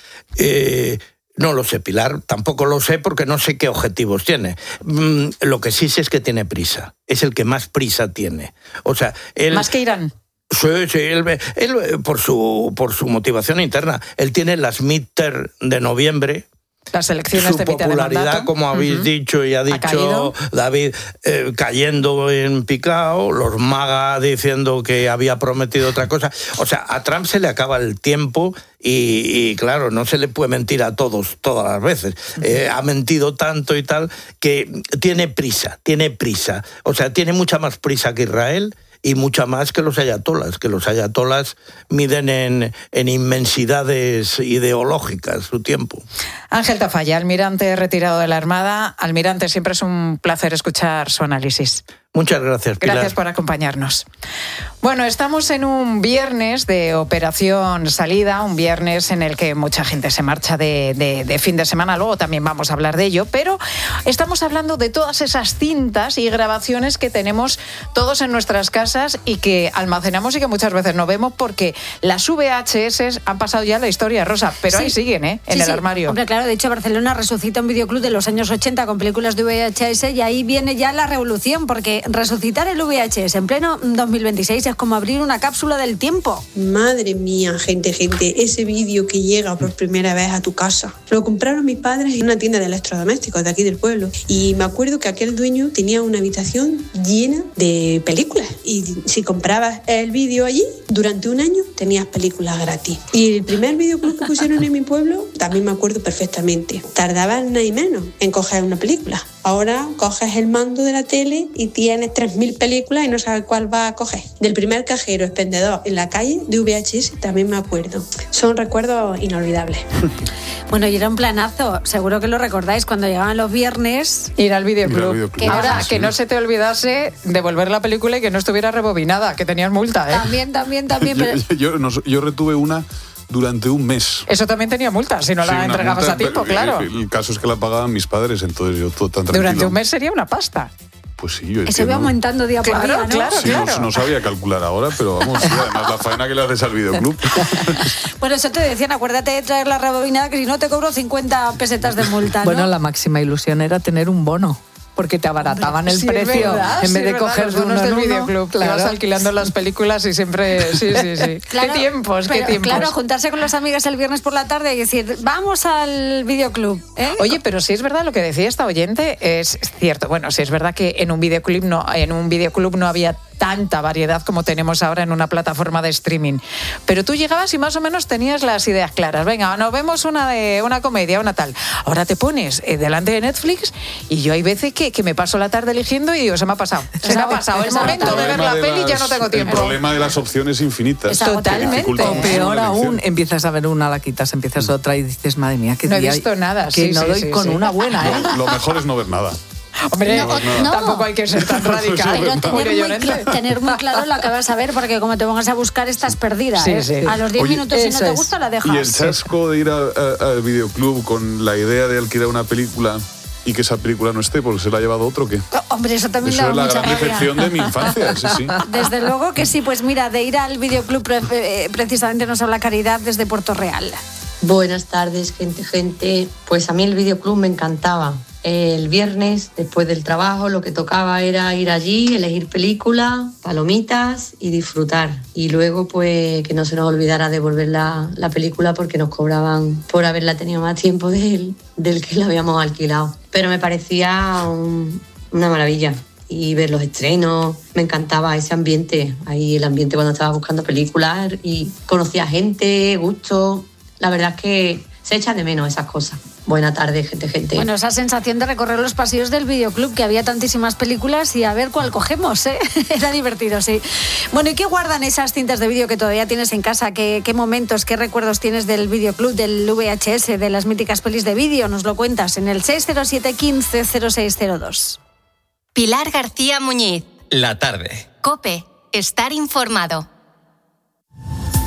Eh, no lo sé, Pilar, tampoco lo sé porque no sé qué objetivos tiene. Mm, lo que sí sé es que tiene prisa, es el que más prisa tiene. O sea, él...
¿Más que Irán?
Sí, sí, él, él por, su, por su motivación interna. Él tiene las midterm de noviembre.
Las elecciones
su
de mitad de
popularidad,
mandato.
como habéis uh-huh. dicho y ha dicho
¿Ha
David, eh, cayendo en picado, los MAGA diciendo que había prometido otra cosa. O sea, a Trump se le acaba el tiempo y, y claro, no se le puede mentir a todos todas las veces. Uh-huh. Eh, ha mentido tanto y tal que tiene prisa, tiene prisa. O sea, tiene mucha más prisa que Israel y mucha más que los ayatolas, que los ayatolas miden en, en inmensidades ideológicas su tiempo.
Ángel Tafalla, almirante retirado de la Armada. Almirante, siempre es un placer escuchar su análisis.
Muchas gracias, Pilar.
Gracias por acompañarnos. Bueno, estamos en un viernes de operación salida, un viernes en el que mucha gente se marcha de, de, de fin de semana, luego también vamos a hablar de ello, pero estamos hablando de todas esas cintas y grabaciones que tenemos todos en nuestras casas y que almacenamos y que muchas veces no vemos porque las V H S han pasado ya la historia, Rosa, pero sí. ahí siguen, ¿eh? En
sí,
el
sí.
armario.
Hombre, claro, de hecho Barcelona resucita un videoclub de los años ochenta con películas de V H S y ahí viene ya la revolución porque resucitar el V H S en pleno dos mil veintiséis es como abrir una cápsula del tiempo.
Madre mía, gente, gente, ese vídeo que llega por primera vez a tu casa. Lo compraron mis padres en una tienda de electrodomésticos de aquí del pueblo y me acuerdo que aquel dueño tenía una habitación llena de películas y si comprabas el vídeo allí, durante un año tenías películas gratis. Y el primer videoclub que pusieron en mi pueblo, también me acuerdo perfectamente. Tardaban nada y menos en coger una película. Ahora coges el mando de la tele y tienes tres mil películas y no sabes cuál va a coger. Del primer cajero expendedor en la calle de V H S también me acuerdo. Son recuerdos inolvidables.
Bueno, y era un planazo. Seguro que lo recordáis cuando llegaban los viernes.
Ir al videoclub.
videoclub.
Que ahora, sí. que no se te olvidase devolver la película y que no estuviera rebobinada, que tenías multa, ¿eh?
También, también, también.
yo,
pero...
yo, yo, yo retuve una durante un mes.
Eso también tenía multa, si no
sí,
la entregabas
multa,
a tiempo,
el,
claro.
El, el caso es que la pagaban mis padres, entonces yo todo tan tranquilo.
Durante un mes sería una pasta.
Pues sí, yo
Eso iba
no,
aumentando día
claro,
por día, ¿no?
Claro,
sí,
claro.
No, no sabía calcular ahora, pero vamos, sí, además la faena que le haces al videoclub.
Bueno, eso te decían, acuérdate de traer la rebobinada, que si no te cobro cincuenta pesetas de multa, ¿no?
Bueno, la máxima ilusión era tener un bono. Porque te abarataban el
sí,
precio
verdad,
en vez
sí,
de
verdad,
coger
los
de uno
bonos
en
del
uno,
videoclub.
claro.
Te vas alquilando las películas y siempre. Sí, sí, sí.
Claro,
qué tiempos,
pero,
qué tiempos.
Claro, juntarse con las amigas el viernes por la tarde y decir, vamos al videoclub. ¿eh?
Oye, pero si es verdad lo que decía esta oyente, es cierto. Bueno, si es verdad que en un videoclub no, en un videoclub no había tanta variedad como tenemos ahora en una plataforma de streaming. Pero tú llegabas y más o menos tenías las ideas claras. Venga, nos vemos una de una comedia, una tal. Ahora te pones eh, delante de Netflix y yo hay veces que, que me paso la tarde eligiendo y digo, se me ha pasado. Se me ha pasado el momento de ver la peli y ya no tengo tiempo.
El problema de las opciones infinitas.
Totalmente.
O peor aún, empiezas a ver una, la quitas, empiezas otra y dices, madre mía, qué
no
día
he visto nada.
Que
sí,
no
sí,
doy
sí,
con
sí.
una buena, ¿eh?
Lo, lo mejor es no ver nada.
Hombre,
No, no.
tampoco hay que ser tan radical.
Pero tener muy, cl- tener muy claro lo que vas a ver, porque como te pongas a buscar estás perdida.
Sí,
¿eh?
sí.
A los diez
Oye,
minutos, si no te
es.
gusta, la dejas.
Y el chasco de ir a- a- al videoclub con la idea de alquilar una película y que esa película no esté porque se la ha llevado otro, ¿qué?
Oh, hombre, eso también
Eso
da
es la
mucha
gran
rabia.
decepción de mi infancia, sí, sí.
Desde luego que sí, pues mira, de ir al videoclub pre- eh, precisamente nos habla Caridad desde Puerto Real.
Buenas tardes, gente, gente. Pues a mí el videoclub me encantaba. El viernes, después del trabajo, lo que tocaba era ir allí, elegir películas, palomitas y disfrutar. Y luego, pues, que no se nos olvidara devolver la, la película porque nos cobraban por haberla tenido más tiempo del, del que la habíamos alquilado. Pero me parecía un, una maravilla. Y ver los estrenos, me encantaba ese ambiente. Ahí el ambiente cuando estaba buscando películas y conocía gente, gustos. La verdad es que se echa de menos esas cosas. Buena tarde, gente, gente.
Bueno, esa sensación de recorrer los pasillos del videoclub, que había tantísimas películas y a ver cuál cogemos, ¿eh? Era divertido, sí. Bueno, ¿y qué guardan esas cintas de vídeo que todavía tienes en casa? ¿Qué, qué momentos, qué recuerdos tienes del videoclub, del V H S, de las míticas pelis de vídeo? Nos lo cuentas en el seis cero siete, quince, cero seis cero dos.
Pilar García Muñiz.
La tarde.
COPE. Estar informado.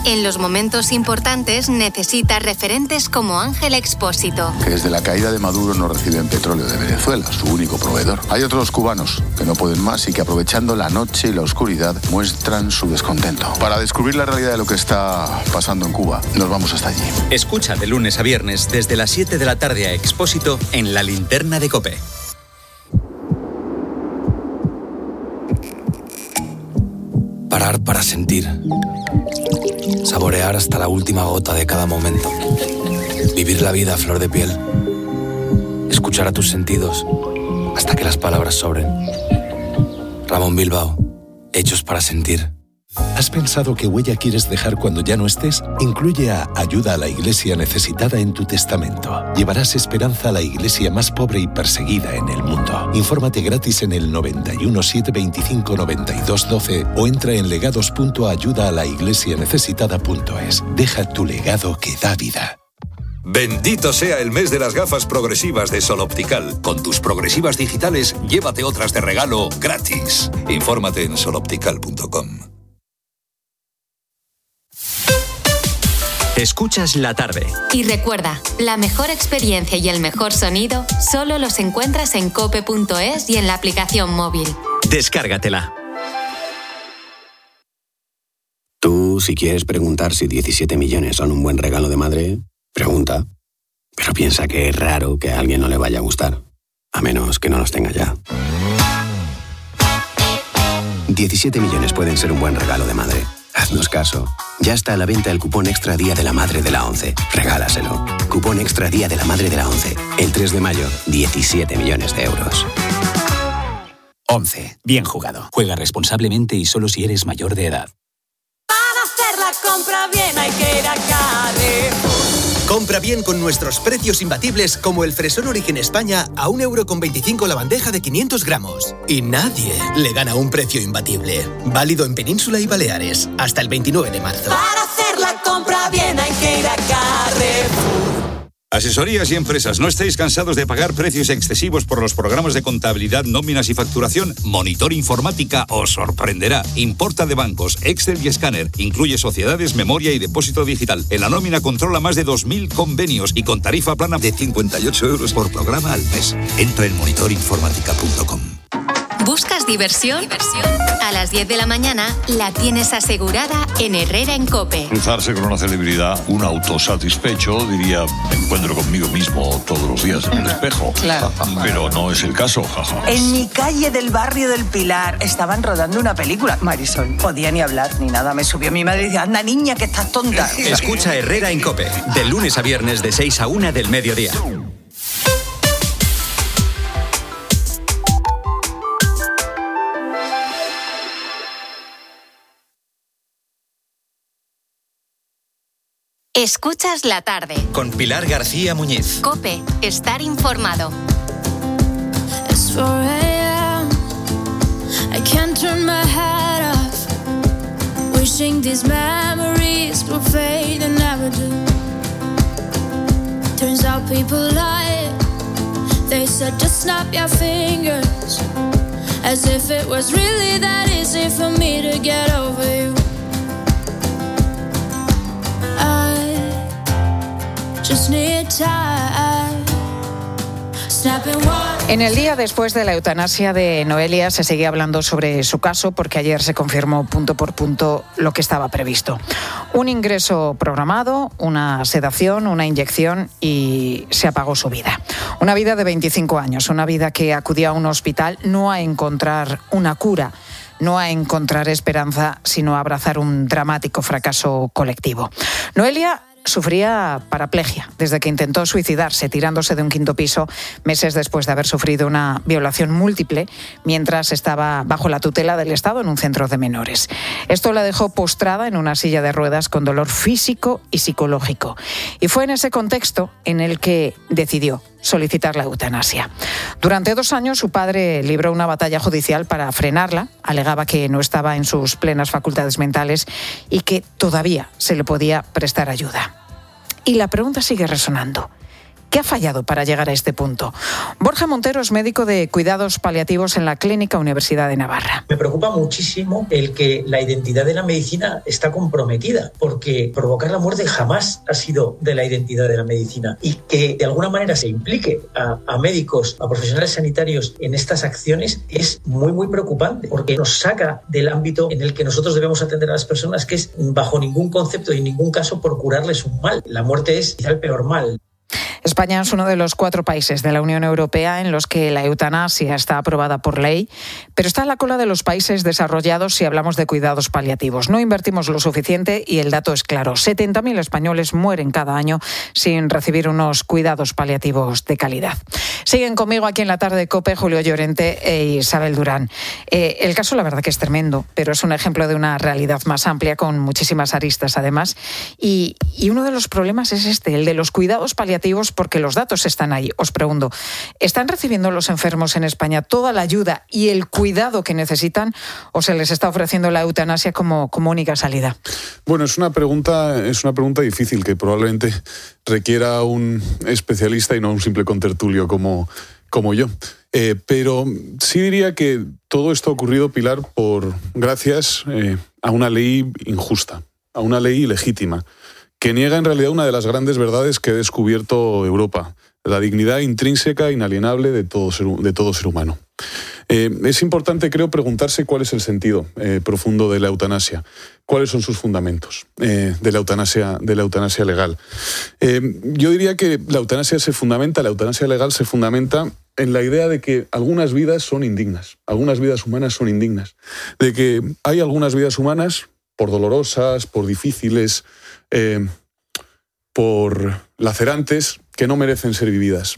En los momentos importantes necesita referentes como Ángel Expósito.
Que desde la caída de Maduro no reciben petróleo de Venezuela, su único proveedor. Hay otros cubanos que no pueden más y que aprovechando la noche y la oscuridad muestran su descontento. Para descubrir la realidad de lo que está pasando en Cuba, nos vamos hasta allí.
Escucha de lunes a viernes desde las siete de la tarde a Expósito en La Linterna de COPE.
Parar para sentir. Saborear hasta la última gota de cada momento. Vivir la vida a flor de piel. Escuchar a tus sentidos hasta que las palabras sobren. Ramón Bilbao, hechos para sentir.
¿Has pensado qué huella quieres dejar cuando ya no estés? Incluye a Ayuda a la Iglesia Necesitada en tu testamento. Llevarás esperanza a la iglesia más pobre y perseguida en el mundo. Infórmate gratis en el noventa y uno, setecientos veinticinco, noventa y dos, doce o entra en legados punto ayuda a la iglesia necesitada punto es. Deja tu legado que da vida.
Bendito sea el mes de las gafas progresivas de Sol Optical. Con tus progresivas digitales, llévate otras de regalo gratis. Infórmate en sol optical punto com.
Escuchas la tarde.
Y recuerda, la mejor experiencia y el mejor sonido solo los encuentras en cope punto es y en la aplicación móvil.
Descárgatela.
Tú, si quieres preguntar si diecisiete millones son un buen regalo de madre, pregunta. Pero piensa que es raro que a alguien no le vaya a gustar. A menos que no los tenga ya. diecisiete millones pueden ser un buen regalo de madre. Haznos caso. Ya está a la venta el cupón Extra Día de la Madre de la ONCE. Regálaselo. Cupón Extra Día de la Madre de la ONCE. El tres de mayo, diecisiete millones de euros.
ONCE. Bien jugado. Juega responsablemente y solo si eres mayor de edad.
Para hacer la compra bien hay que ir a Carrefour.
Compra bien con nuestros precios imbatibles como el fresón Origen España a un euro con veinticinco la bandeja de quinientos gramos. Y nadie le gana un precio imbatible. Válido en Península y Baleares hasta el veintinueve de marzo.
Para hacer la compra bien hay que ir a Carrefour.
Asesorías y empresas, ¿no estáis cansados de pagar precios excesivos por los programas de contabilidad, nóminas y facturación? Monitor Informática os sorprenderá. Importa de bancos, Excel y escáner. Incluye sociedades, memoria y depósito digital. En la nómina controla más de dos mil convenios y con tarifa plana de cincuenta y ocho euros por programa al mes. Entra en monitor informática punto com.
¿Buscas diversión? A las diez de la mañana la tienes asegurada en Herrera en COPE.
Cruzarse con una celebridad, un autosatisfecho, diría, me encuentro conmigo mismo todos los días en el espejo.
Claro.
Pero no es el caso, jaja.
En mi calle del barrio del Pilar estaban rodando una película. Marisol, podía ni hablar ni nada. Me subió mi madre y dice, anda niña, que estás tonta.
Escucha Herrera en COPE, de lunes a viernes de seis a una del mediodía.
Escuchas la tarde.
Con Pilar García Muñiz.
COPE, estar informado.
It's four a.m. I can't turn my head off. Wishing these memories will fade and never do. Turns out people lie. They said just snap your fingers. As if it was really that easy for me to get over you.
En el día después de la eutanasia de Noelia se seguía hablando sobre su caso porque ayer se confirmó punto por punto lo que estaba previsto. Un ingreso programado, una sedación, una inyección y se apagó su vida. Una vida de veinticinco años, una vida que acudía a un hospital no a encontrar una cura, no a encontrar esperanza, sino a abrazar un dramático fracaso colectivo. Noelia sufría paraplegia desde que intentó suicidarse tirándose de un quinto piso meses después de haber sufrido una violación múltiple mientras estaba bajo la tutela del Estado en un centro de menores. Esto la dejó postrada en una silla de ruedas con dolor físico y psicológico. Y fue en ese contexto en el que decidió solicitar la eutanasia. Durante dos años su padre libró una batalla judicial para frenarla, alegaba que no estaba en sus plenas facultades mentales y que todavía se le podía prestar ayuda. Y la pregunta sigue resonando. ¿Qué ¿Qué ha fallado para llegar a este punto? Borja Montero es médico de cuidados paliativos en la Clínica Universidad de Navarra.
Me preocupa muchísimo el que la identidad de la medicina está comprometida, porque provocar la muerte jamás ha sido de la identidad de la medicina, y que de alguna manera se implique a, a médicos, a profesionales sanitarios en estas acciones es muy, muy preocupante, porque nos saca del ámbito en el que nosotros debemos atender a las personas, que es bajo ningún concepto y en ningún caso por curarles un mal. La muerte es quizá el peor mal.
España es uno de los cuatro países de la Unión Europea en los que la eutanasia está aprobada por ley, pero está a la cola de los países desarrollados si hablamos de cuidados paliativos. No invertimos lo suficiente y el dato es claro. setenta mil españoles mueren cada año sin recibir unos cuidados paliativos de calidad. Siguen conmigo aquí en la tarde de COPE Julio Llorente e Isabel Durán. Eh, el caso la verdad que es tremendo, pero es un ejemplo de una realidad más amplia con muchísimas aristas además. Y, y uno de los problemas es este, el de los cuidados paliativos, porque los datos están ahí. Os pregunto, ¿están recibiendo los enfermos en España toda la ayuda y el cuidado que necesitan o se les está ofreciendo la eutanasia como, como única salida?
Bueno, es una pregunta, es una pregunta difícil que probablemente requiera un especialista y no un simple contertulio como, como yo. Eh, pero sí diría que todo esto ha ocurrido, Pilar, por gracias eh, a una ley injusta, a una ley ilegítima, que niega en realidad una de las grandes verdades que ha descubierto Europa, la dignidad intrínseca, inalienable de todo ser, de todo ser humano. Eh, es importante, creo, preguntarse cuál es el sentido eh, profundo de la eutanasia, cuáles son sus fundamentos eh, de la eutanasia, de la eutanasia legal. Eh, yo diría que la eutanasia se fundamenta, la eutanasia legal se fundamenta en la idea de que algunas vidas son indignas, algunas vidas humanas son indignas, de que hay algunas vidas humanas, por dolorosas, por difíciles, Eh, por lacerantes, que no merecen ser vividas.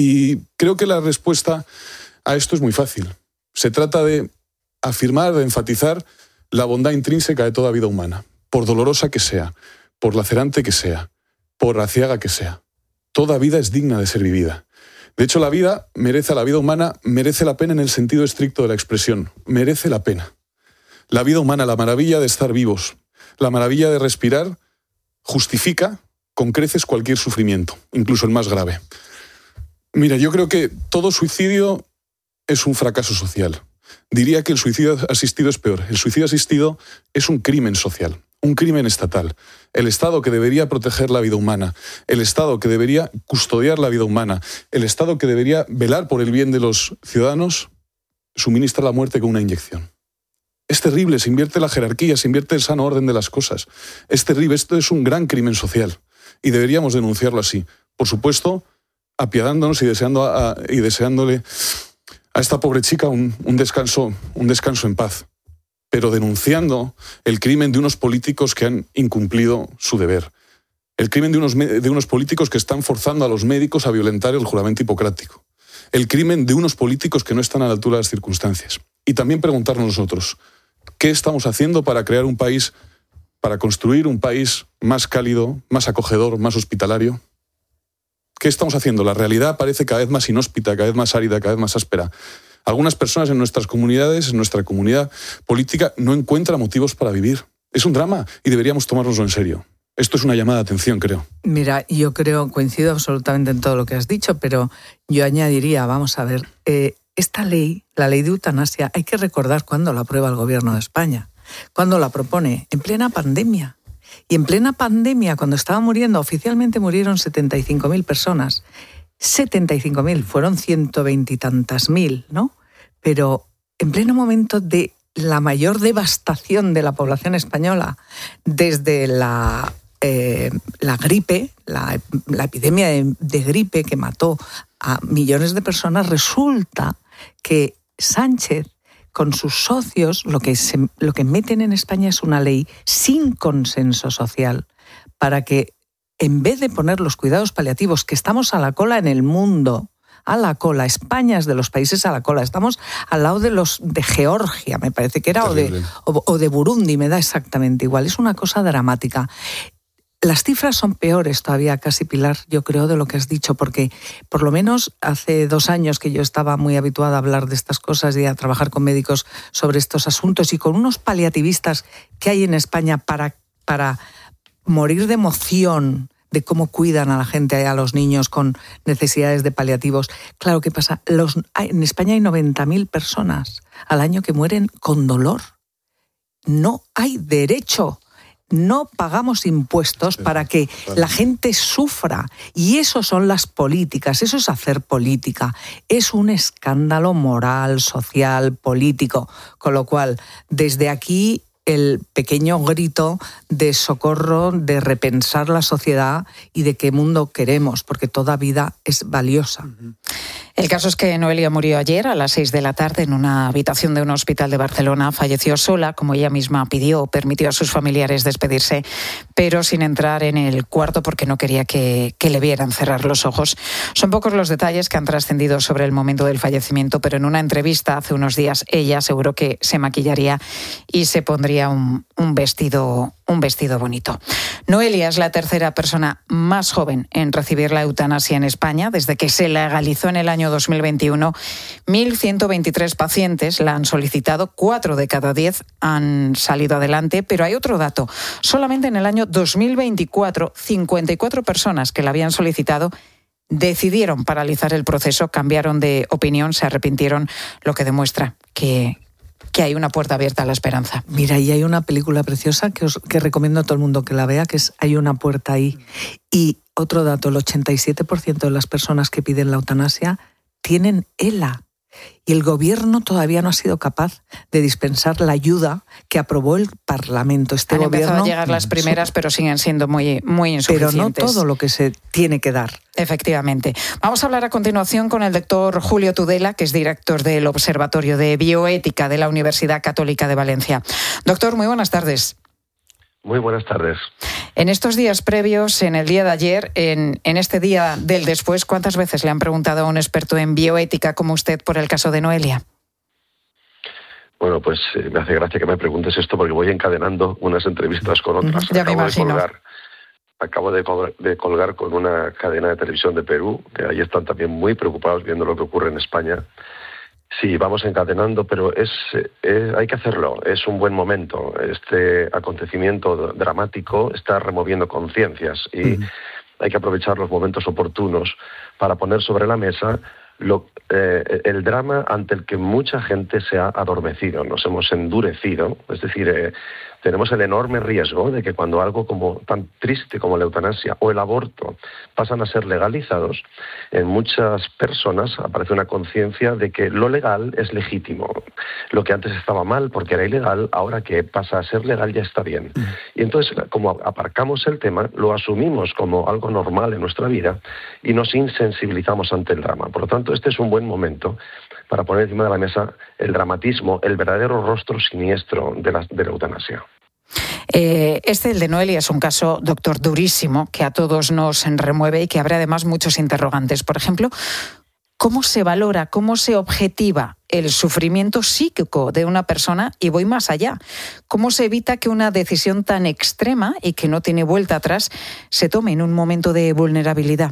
Y creo que la respuesta a esto es muy fácil. Se trata de afirmar, de enfatizar la bondad intrínseca de toda vida humana, por dolorosa que sea, por lacerante que sea, por aciaga que sea. Toda vida es digna de ser vivida. De hecho, la vida merece, la vida humana merece la pena en el sentido estricto de la expresión. Merece la pena. La vida humana, la maravilla de estar vivos, la maravilla de respirar, justifica con creces cualquier sufrimiento, incluso el más grave. Mira, yo creo que todo suicidio es un fracaso social. Diría que el suicidio asistido es peor. El suicidio asistido es un crimen social, un crimen estatal. El Estado que debería proteger la vida humana, el Estado que debería custodiar la vida humana, el Estado que debería velar por el bien de los ciudadanos, suministra la muerte con una inyección. Es terrible, se invierte la jerarquía, se invierte el sano orden de las cosas. Es terrible, esto es un gran crimen social y deberíamos denunciarlo así. Por supuesto, apiadándonos y, deseando a, y deseándole a esta pobre chica un, un, descanso, un descanso en paz, pero denunciando el crimen de unos políticos que han incumplido su deber. El crimen de unos, de unos políticos que están forzando a los médicos a violentar el juramento hipocrático. El crimen de unos políticos que no están a la altura de las circunstancias. Y también preguntarnos nosotros, ¿qué estamos haciendo para crear un país, para construir un país más cálido, más acogedor, más hospitalario? ¿Qué estamos haciendo? La realidad parece cada vez más inhóspita, cada vez más árida, cada vez más áspera. Algunas personas en nuestras comunidades, en nuestra comunidad política, no encuentran motivos para vivir. Es un drama y deberíamos tomárnoslo en serio. Esto es una llamada de atención, creo.
Mira, yo creo, coincido absolutamente en todo lo que has dicho, pero yo añadiría, vamos a ver, eh, esta ley, la ley de eutanasia, hay que recordar cuándo la aprueba el Gobierno de España, cuándo la propone, en plena pandemia. Y en plena pandemia, cuando estaba muriendo, oficialmente murieron setenta y cinco mil personas. setenta y cinco mil, fueron ciento veinte y tantas mil, ¿no? Pero en pleno momento de la mayor devastación de la población española, desde la, eh, la gripe, la, la epidemia de, de gripe que mató a millones de personas, resulta que Sánchez, con sus socios, lo que, se, lo que meten en España es una ley sin consenso social para que, en vez de poner los cuidados paliativos, que estamos a la cola en el mundo, a la cola, España es de los países a la cola, estamos al lado de los de Georgia, me parece que era, o de, o, o de Burundi, me da exactamente igual, es una cosa dramática. Las cifras son peores todavía, casi, Pilar, yo creo, de lo que has dicho, porque por lo menos hace dos años que yo estaba muy habituada a hablar de estas cosas y a trabajar con médicos sobre estos asuntos y con unos paliativistas que hay en España para, para morir de emoción, de cómo cuidan a la gente, a los niños con necesidades de paliativos. Claro, ¿qué pasa? Los, en España hay noventa mil personas al año que mueren con dolor. No hay derecho. No pagamos impuestos para que la gente sufra. Y eso son las políticas, eso es hacer política. Es un escándalo moral, social, político. Con lo cual, desde aquí, el pequeño grito de socorro, de repensar la sociedad y de qué mundo queremos, porque toda vida es valiosa.
El caso es que Noelia murió ayer a las seis de la tarde en una habitación de un hospital de Barcelona. Falleció sola, como ella misma pidió, permitió a sus familiares despedirse, pero sin entrar en el cuarto porque no quería que, que le vieran cerrar los ojos. Son pocos los detalles que han trascendido sobre el momento del fallecimiento, pero en una entrevista hace unos días ella aseguró que se maquillaría y se pondría un, un vestido, un vestido bonito. Noelia es la tercera persona más joven en recibir la eutanasia en España desde que se legalizó en el año dos mil veintiuno. mil ciento veintitrés pacientes la han solicitado, cuatro de cada diez han salido adelante, pero hay otro dato. Solamente en el año dos mil veinticuatro, cincuenta y cuatro personas que la habían solicitado decidieron paralizar el proceso, cambiaron de opinión, se arrepintieron, lo que demuestra que... que hay una puerta abierta a la esperanza.
Mira, y hay una película preciosa que, os, que recomiendo a todo el mundo que la vea, que es Hay una puerta ahí. Y otro dato, el ochenta y siete por ciento de las personas que piden la eutanasia tienen ELA. Y el gobierno todavía no ha sido capaz de dispensar la ayuda que aprobó el Parlamento. Este
Han
gobierno,
empezado a llegar las primeras, pero siguen siendo muy, muy insuficientes.
Pero no todo lo que se tiene que dar.
Efectivamente. Vamos a hablar a continuación con el doctor Julio Tudela, que es director del Observatorio de Bioética de la Universidad Católica de Valencia. Doctor, muy buenas tardes.
Muy buenas tardes.
En estos días previos, en el día de ayer, en, en este día del después, ¿cuántas veces le han preguntado a un experto en bioética como usted por el caso de Noelia?
Bueno, pues eh, me hace gracia que me preguntes esto porque voy encadenando unas entrevistas con otras.
Ya me imagino.
De colgar, acabo de colgar, de colgar con una cadena de televisión de Perú, que ahí están también muy preocupados viendo lo que ocurre en España. Sí, vamos encadenando, pero es, es hay que hacerlo. Es un buen momento. Este acontecimiento dramático está removiendo conciencias y uh-huh. hay que aprovechar los momentos oportunos para poner sobre la mesa lo, eh, el drama ante el que mucha gente se ha adormecido. Nos hemos endurecido, es decir, eh, tenemos el enorme riesgo de que cuando algo como tan triste como la eutanasia o el aborto pasan a ser legalizados, en muchas personas aparece una conciencia de que lo legal es legítimo. Lo que antes estaba mal porque era ilegal, ahora que pasa a ser legal ya está bien. Y entonces, como aparcamos el tema, lo asumimos como algo normal en nuestra vida y nos insensibilizamos ante el drama. Por lo tanto, este es un buen momento para poner encima de la mesa el dramatismo, el verdadero rostro siniestro de la, de la eutanasia.
Eh, este, el de Noelia, es un caso, doctor, durísimo, que a todos nos remueve y que abre además muchos interrogantes. Por ejemplo, ¿cómo se valora, cómo se objetiva el sufrimiento psíquico de una persona? Y voy más allá. ¿Cómo se evita que una decisión tan extrema y que no tiene vuelta atrás se tome en un momento de vulnerabilidad?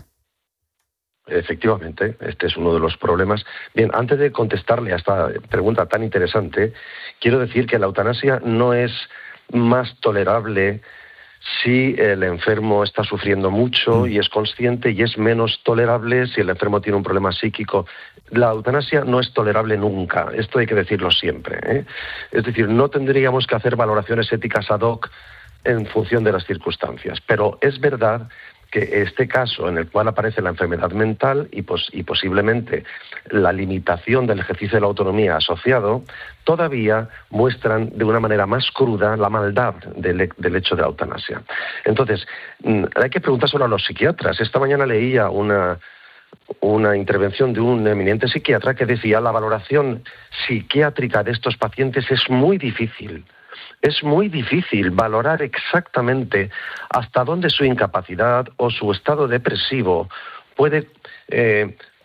Efectivamente, este es uno de los problemas. Bien, antes de contestarle a esta pregunta tan interesante, quiero decir que la eutanasia no es más tolerable si el enfermo está sufriendo mucho y es consciente, y es menos tolerable si el enfermo tiene un problema psíquico. La eutanasia no es tolerable nunca, esto hay que decirlo siempre, ¿eh? Es decir, no tendríamos que hacer valoraciones éticas ad hoc en función de las circunstancias, pero es verdad que este caso en el cual aparece la enfermedad mental y, pos- y posiblemente la limitación del ejercicio de la autonomía asociado, todavía muestran de una manera más cruda la maldad del, del hecho de la eutanasia. Entonces, hay que preguntárselo a los psiquiatras. Esta mañana leía una, una intervención de un eminente psiquiatra que decía: la valoración psiquiátrica de estos pacientes es muy difícil. Es muy difícil valorar exactamente hasta dónde su incapacidad o su estado depresivo puede eh,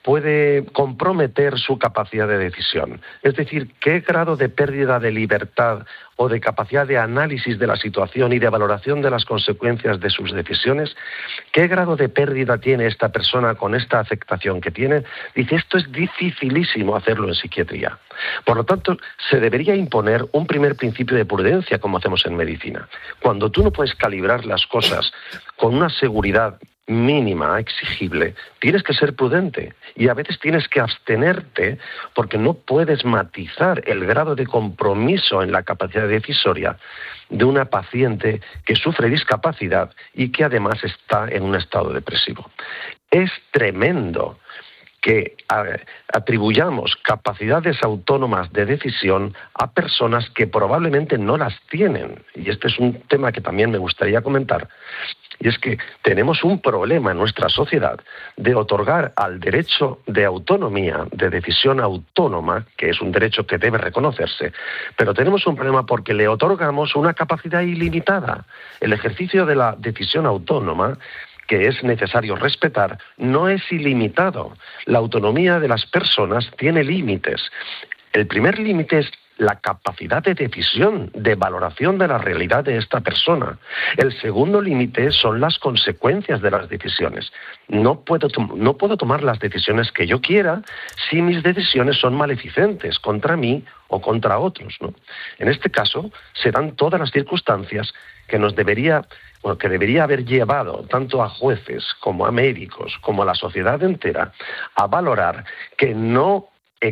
puede comprometer su capacidad de decisión. Es decir, qué grado de pérdida de libertad o de capacidad de análisis de la situación y de valoración de las consecuencias de sus decisiones, qué grado de pérdida tiene esta persona con esta afectación que tiene. Dice, esto es dificilísimo hacerlo en psiquiatría. Por lo tanto, se debería imponer un primer principio de prudencia, como hacemos en medicina. Cuando tú no puedes calibrar las cosas con una seguridad mínima, exigible, tienes que ser prudente y a veces tienes que abstenerte porque no puedes matizar el grado de compromiso en la capacidad decisoria de una paciente que sufre discapacidad y que además está en un estado depresivo. Es tremendo que atribuyamos capacidades autónomas de decisión a personas que probablemente no las tienen. Y este es un tema que también me gustaría comentar. Y es que tenemos un problema en nuestra sociedad de otorgar al derecho de autonomía, de decisión autónoma, que es un derecho que debe reconocerse, pero tenemos un problema porque le otorgamos una capacidad ilimitada. El ejercicio de la decisión autónoma, que es necesario respetar, no es ilimitado. La autonomía de las personas tiene límites. El primer límite es la capacidad de decisión, de valoración de la realidad de esta persona. El segundo límite son las consecuencias de las decisiones. No puedo, no puedo tomar las decisiones que yo quiera si mis decisiones son maleficentes contra mí o contra otros, ¿no? En este caso, se dan todas las circunstancias que nos debería, bueno, que debería haber llevado tanto a jueces como a médicos, como a la sociedad entera, a valorar que no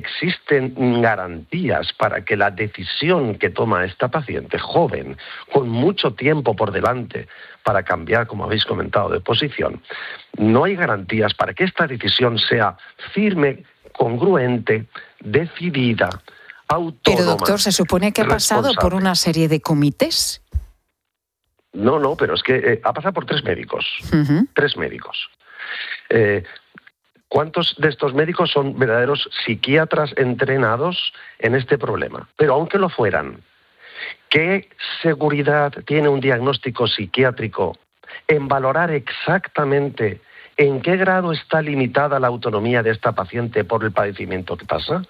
existen garantías para que la decisión que toma esta paciente joven, con mucho tiempo por delante para cambiar, como habéis comentado, de posición, no hay garantías para que esta decisión sea firme, congruente, decidida, autónoma.
Pero doctor, se supone que ha pasado por una serie de comités.
No, no, pero es que eh, ha pasado por tres médicos. Uh-huh. Tres médicos. Eh, ¿Cuántos de estos médicos son verdaderos psiquiatras entrenados en este problema? Pero aunque lo fueran, ¿qué seguridad tiene un diagnóstico psiquiátrico en valorar exactamente en qué grado está limitada la autonomía de esta paciente por el padecimiento que pasa?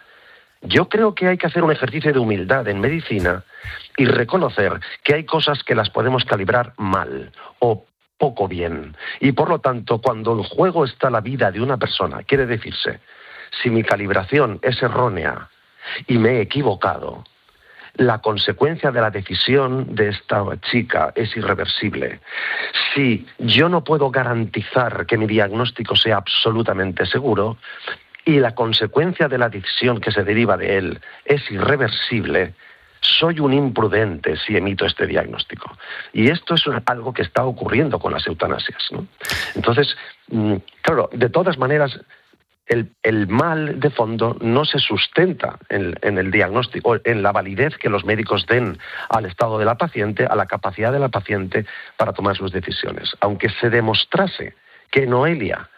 Yo creo que hay que hacer un ejercicio de humildad en medicina y reconocer que hay cosas que las podemos calibrar mal o poco bien. Y por lo tanto, cuando en juego está la vida de una persona, quiere decirse, si mi calibración es errónea y me he equivocado, la consecuencia de la decisión de esta chica es irreversible. Si yo no puedo garantizar que mi diagnóstico sea absolutamente seguro y la consecuencia de la decisión que se deriva de él es irreversible, soy un imprudente si emito este diagnóstico. Y esto es algo que está ocurriendo con las eutanasias, ¿no? Entonces, claro, de todas maneras, el, el mal de fondo no se sustenta en, en el diagnóstico, en la validez que los médicos den al estado de la paciente, a la capacidad de la paciente para tomar sus decisiones. Aunque se demostrase que Noelia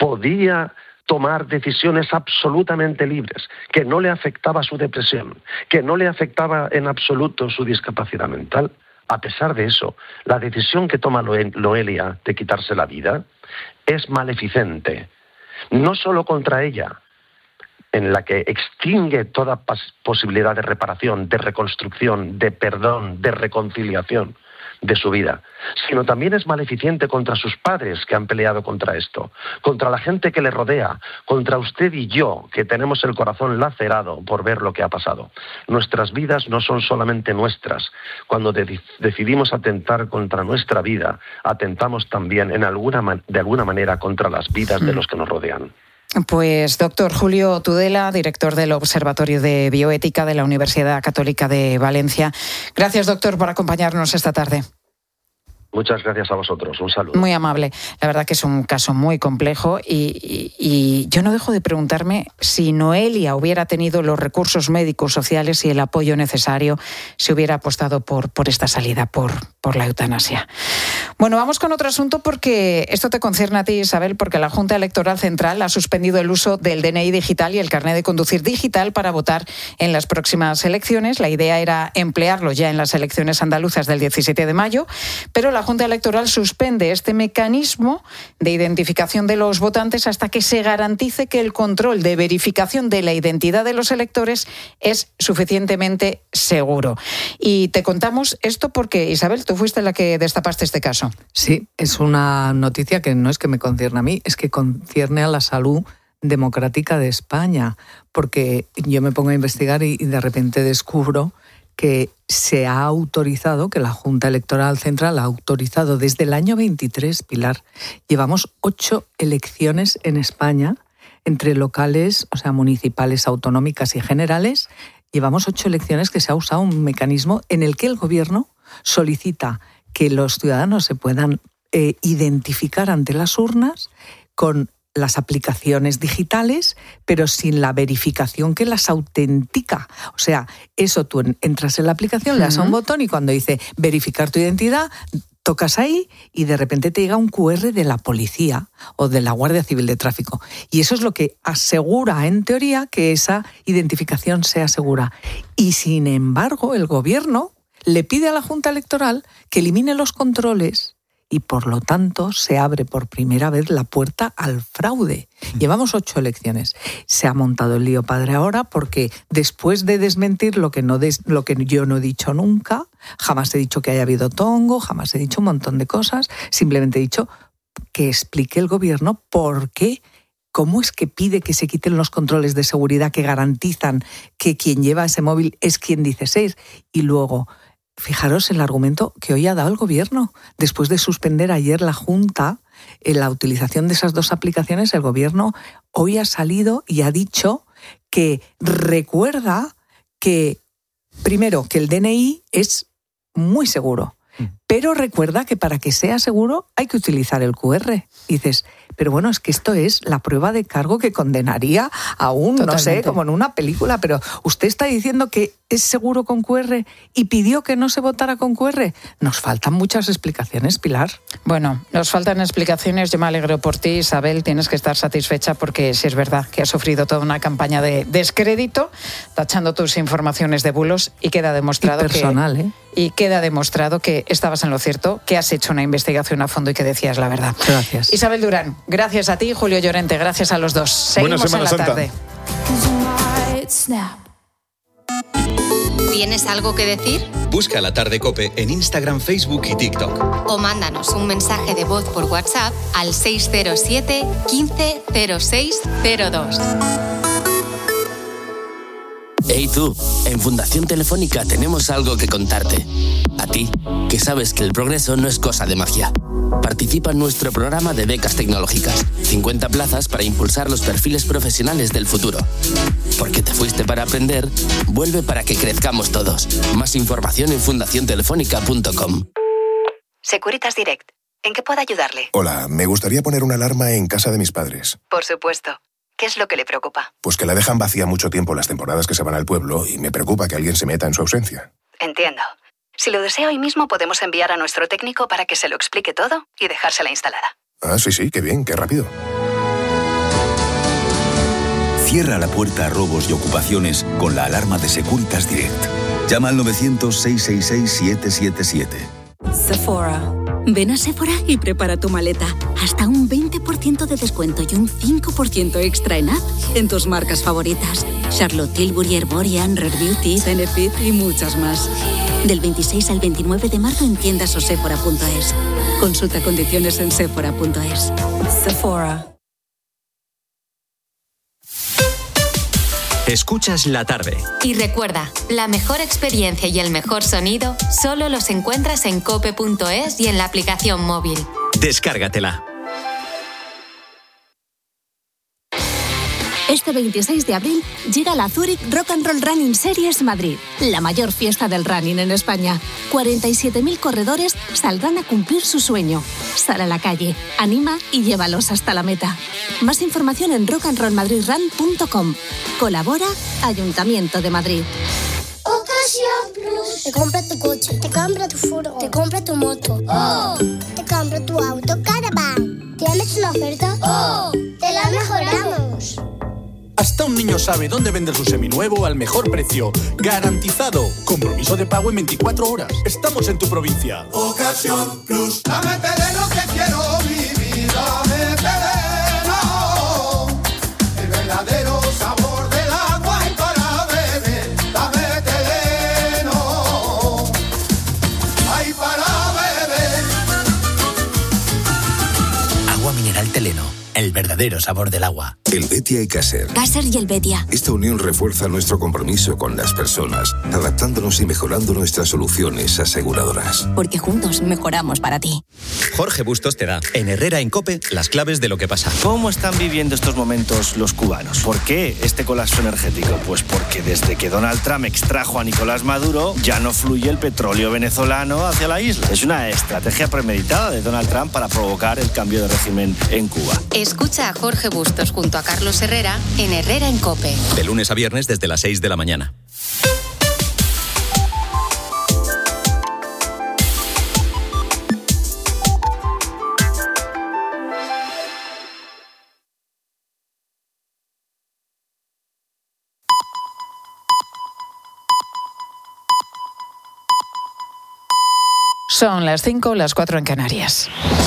podía tomar decisiones absolutamente libres, que no le afectaba su depresión, que no le afectaba en absoluto su discapacidad mental. A pesar de eso, la decisión que toma Noelia de quitarse la vida es maleficente, no solo contra ella, en la que extingue toda posibilidad de reparación, de reconstrucción, de perdón, de reconciliación de su vida, sino también es maleficiente contra sus padres que han peleado contra esto, contra la gente que le rodea, contra usted y yo, que tenemos el corazón lacerado por ver lo que ha pasado. Nuestras vidas no son solamente nuestras. Cuando de- decidimos atentar contra nuestra vida, atentamos también en alguna man- de alguna manera contra las vidas mm. de los que nos rodean.
Pues doctor Julio Tudela, director del Observatorio de Bioética de la Universidad Católica de Valencia. Gracias, doctor, por acompañarnos esta tarde.
Muchas gracias a vosotros. Un saludo.
Muy amable. La verdad que es un caso muy complejo y, y, y yo no dejo de preguntarme si Noelia hubiera tenido los recursos médicos, sociales y el apoyo necesario si hubiera apostado por, por esta salida, por, por la eutanasia. Bueno, vamos con otro asunto porque esto te concierne a ti, Isabel, porque la Junta Electoral Central ha suspendido el uso del D N I digital y el carnet de conducir digital para votar en las próximas elecciones. La idea era emplearlo ya en las elecciones andaluzas del diecisiete de mayo, pero la Junta Electoral suspende este mecanismo de identificación de los votantes hasta que se garantice que el control de verificación de la identidad de los electores es suficientemente seguro. Y te contamos esto porque, Isabel, tú fuiste la que destapaste este caso.
Sí, es una noticia que no es que me concierne a mí, es que concierne a la salud democrática de España, porque yo me pongo a investigar y, y de repente descubro que se ha autorizado, que la Junta Electoral Central ha autorizado desde el año veintitrés, Pilar. Llevamos ocho elecciones en España, entre locales, o sea, municipales, autonómicas y generales. Llevamos ocho elecciones que se ha usado un mecanismo en el que el Gobierno solicita que los ciudadanos se puedan eh, identificar ante las urnas con las aplicaciones digitales, pero sin la verificación que las autentica. O sea, eso tú entras en la aplicación, le das a un botón y cuando dice verificar tu identidad, tocas ahí y de repente te llega un cu erre de la policía o de la Guardia Civil de Tráfico. Y eso es lo que asegura, en teoría, que esa identificación sea segura. Y sin embargo, el Gobierno le pide a la Junta Electoral que elimine los controles y, por lo tanto, se abre por primera vez la puerta al fraude. Llevamos ocho elecciones. Se ha montado el lío padre ahora porque después de desmentir lo que, no des, lo que yo no he dicho nunca, jamás he dicho que haya habido tongo, jamás he dicho un montón de cosas, simplemente he dicho que explique el Gobierno por qué. ¿Cómo es que pide que se quiten los controles de seguridad que garantizan que quien lleva ese móvil es quien dice ser? Y luego, fijaros el argumento que hoy ha dado el Gobierno. Después de suspender ayer la Junta en la utilización de esas dos aplicaciones, el Gobierno hoy ha salido y ha dicho que recuerda que, primero, que el D N I es muy seguro, pero recuerda que para que sea seguro hay que utilizar el cu erre. Y dices, pero bueno, es que esto es la prueba de cargo que condenaría a un, Totalmente. no sé, como en una película, pero usted está diciendo que es seguro con cu erre y pidió que no se votara con cu erre. Nos faltan muchas explicaciones, Pilar.
Bueno, nos faltan explicaciones. Yo me alegro por ti, Isabel. Tienes que estar satisfecha porque sí es verdad que has sufrido toda una campaña de descrédito, tachando tus informaciones de bulos y queda demostrado
y personal,
que...
¿eh?
Y queda demostrado que estabas en lo cierto, que has hecho una investigación a fondo y que decías la verdad.
Gracias.
Isabel Durán, gracias a ti, Julio Llorente, gracias a los dos. Seguimos
Buena Semana
en la
Santa.
tarde.
¿Tienes algo que decir?
Busca La Tarde COPE en Instagram, Facebook y TikTok.
O mándanos un mensaje de voz por WhatsApp al seis cero siete, quince, cero seis cero dos.
Hey tú, en Fundación Telefónica tenemos algo que contarte. A ti, que sabes que el progreso no es cosa de magia. Participa en nuestro programa de becas tecnológicas. cincuenta plazas para impulsar los perfiles profesionales del futuro. Porque te fuiste para aprender, vuelve para que crezcamos todos. Más información en fundación telefónica punto com.
Securitas Direct. ¿En qué puedo ayudarle?
Hola, me gustaría poner una alarma en casa de mis padres.
Por supuesto. ¿Qué es lo que le preocupa?
Pues que la dejan vacía mucho tiempo las temporadas que se van al pueblo y me preocupa que alguien se meta en su ausencia.
Entiendo. Si lo desea hoy mismo podemos enviar a nuestro técnico para que se lo explique todo y dejársela instalada.
Ah, sí, sí, qué bien, qué rápido.
Cierra la puerta a robos y ocupaciones con la alarma de Securitas Direct. Llama al novecientos, seiscientos sesenta y seis, siete siete siete.
Sephora. Ven a Sephora y prepara tu maleta. Hasta un veinte por ciento de descuento y un cinco por ciento extra en app en tus marcas favoritas. Charlotte Tilbury, Herborian, Rare Beauty, Benefit y muchas más. Del veintiséis al veintinueve de marzo en tiendas o sephora punto es. Consulta condiciones en sephora punto es. Sephora.
Escuchas La Tarde.
Y recuerda, la mejor experiencia y el mejor sonido solo los encuentras en cope punto es y en la aplicación móvil.
Descárgatela.
Este veintiséis de abril llega la Zurich Rock and Roll Running Series Madrid, la mayor fiesta del running en España. cuarenta y siete mil corredores saldrán a cumplir su sueño. Sal a la calle, anima y llévalos hasta la meta. Más información en rock and roll madrid run punto com. Colabora Ayuntamiento de Madrid.
Ocasión Plus. Te compra tu coche, te compra tu furgo, te compra tu moto. Oh. Te
Hasta un niño sabe dónde vender su seminuevo al mejor precio. Garantizado. Compromiso de pago en veinticuatro horas. Estamos en tu provincia.
Ocasión Plus. Dame Teleno que quiero vivir. Dame Teleno. El verdadero sabor del agua y para beber. Dame Teleno. Ay, para beber.
Agua mineral Teleno. El verdadero sabor del agua.
El Betia y Caser.
Caser y el Betia.
Esta unión refuerza nuestro compromiso con las personas, adaptándonos y mejorando nuestras soluciones aseguradoras.
Porque juntos mejoramos para ti.
Jorge Bustos te da, en Herrera en COPE, las claves de lo que pasa.
¿Cómo están viviendo estos momentos los cubanos? ¿Por qué este colapso energético? Pues porque desde que Donald Trump extrajo a Nicolás Maduro, ya no fluye el petróleo venezolano hacia la isla. Es una estrategia premeditada de Donald Trump para provocar el cambio de régimen en Cuba.
Escucha a Jorge Bustos junto a Carlos Herrera en Herrera en COPE.
De lunes a viernes desde las seis de la mañana.
Son las cinco, las cuatro en Canarias.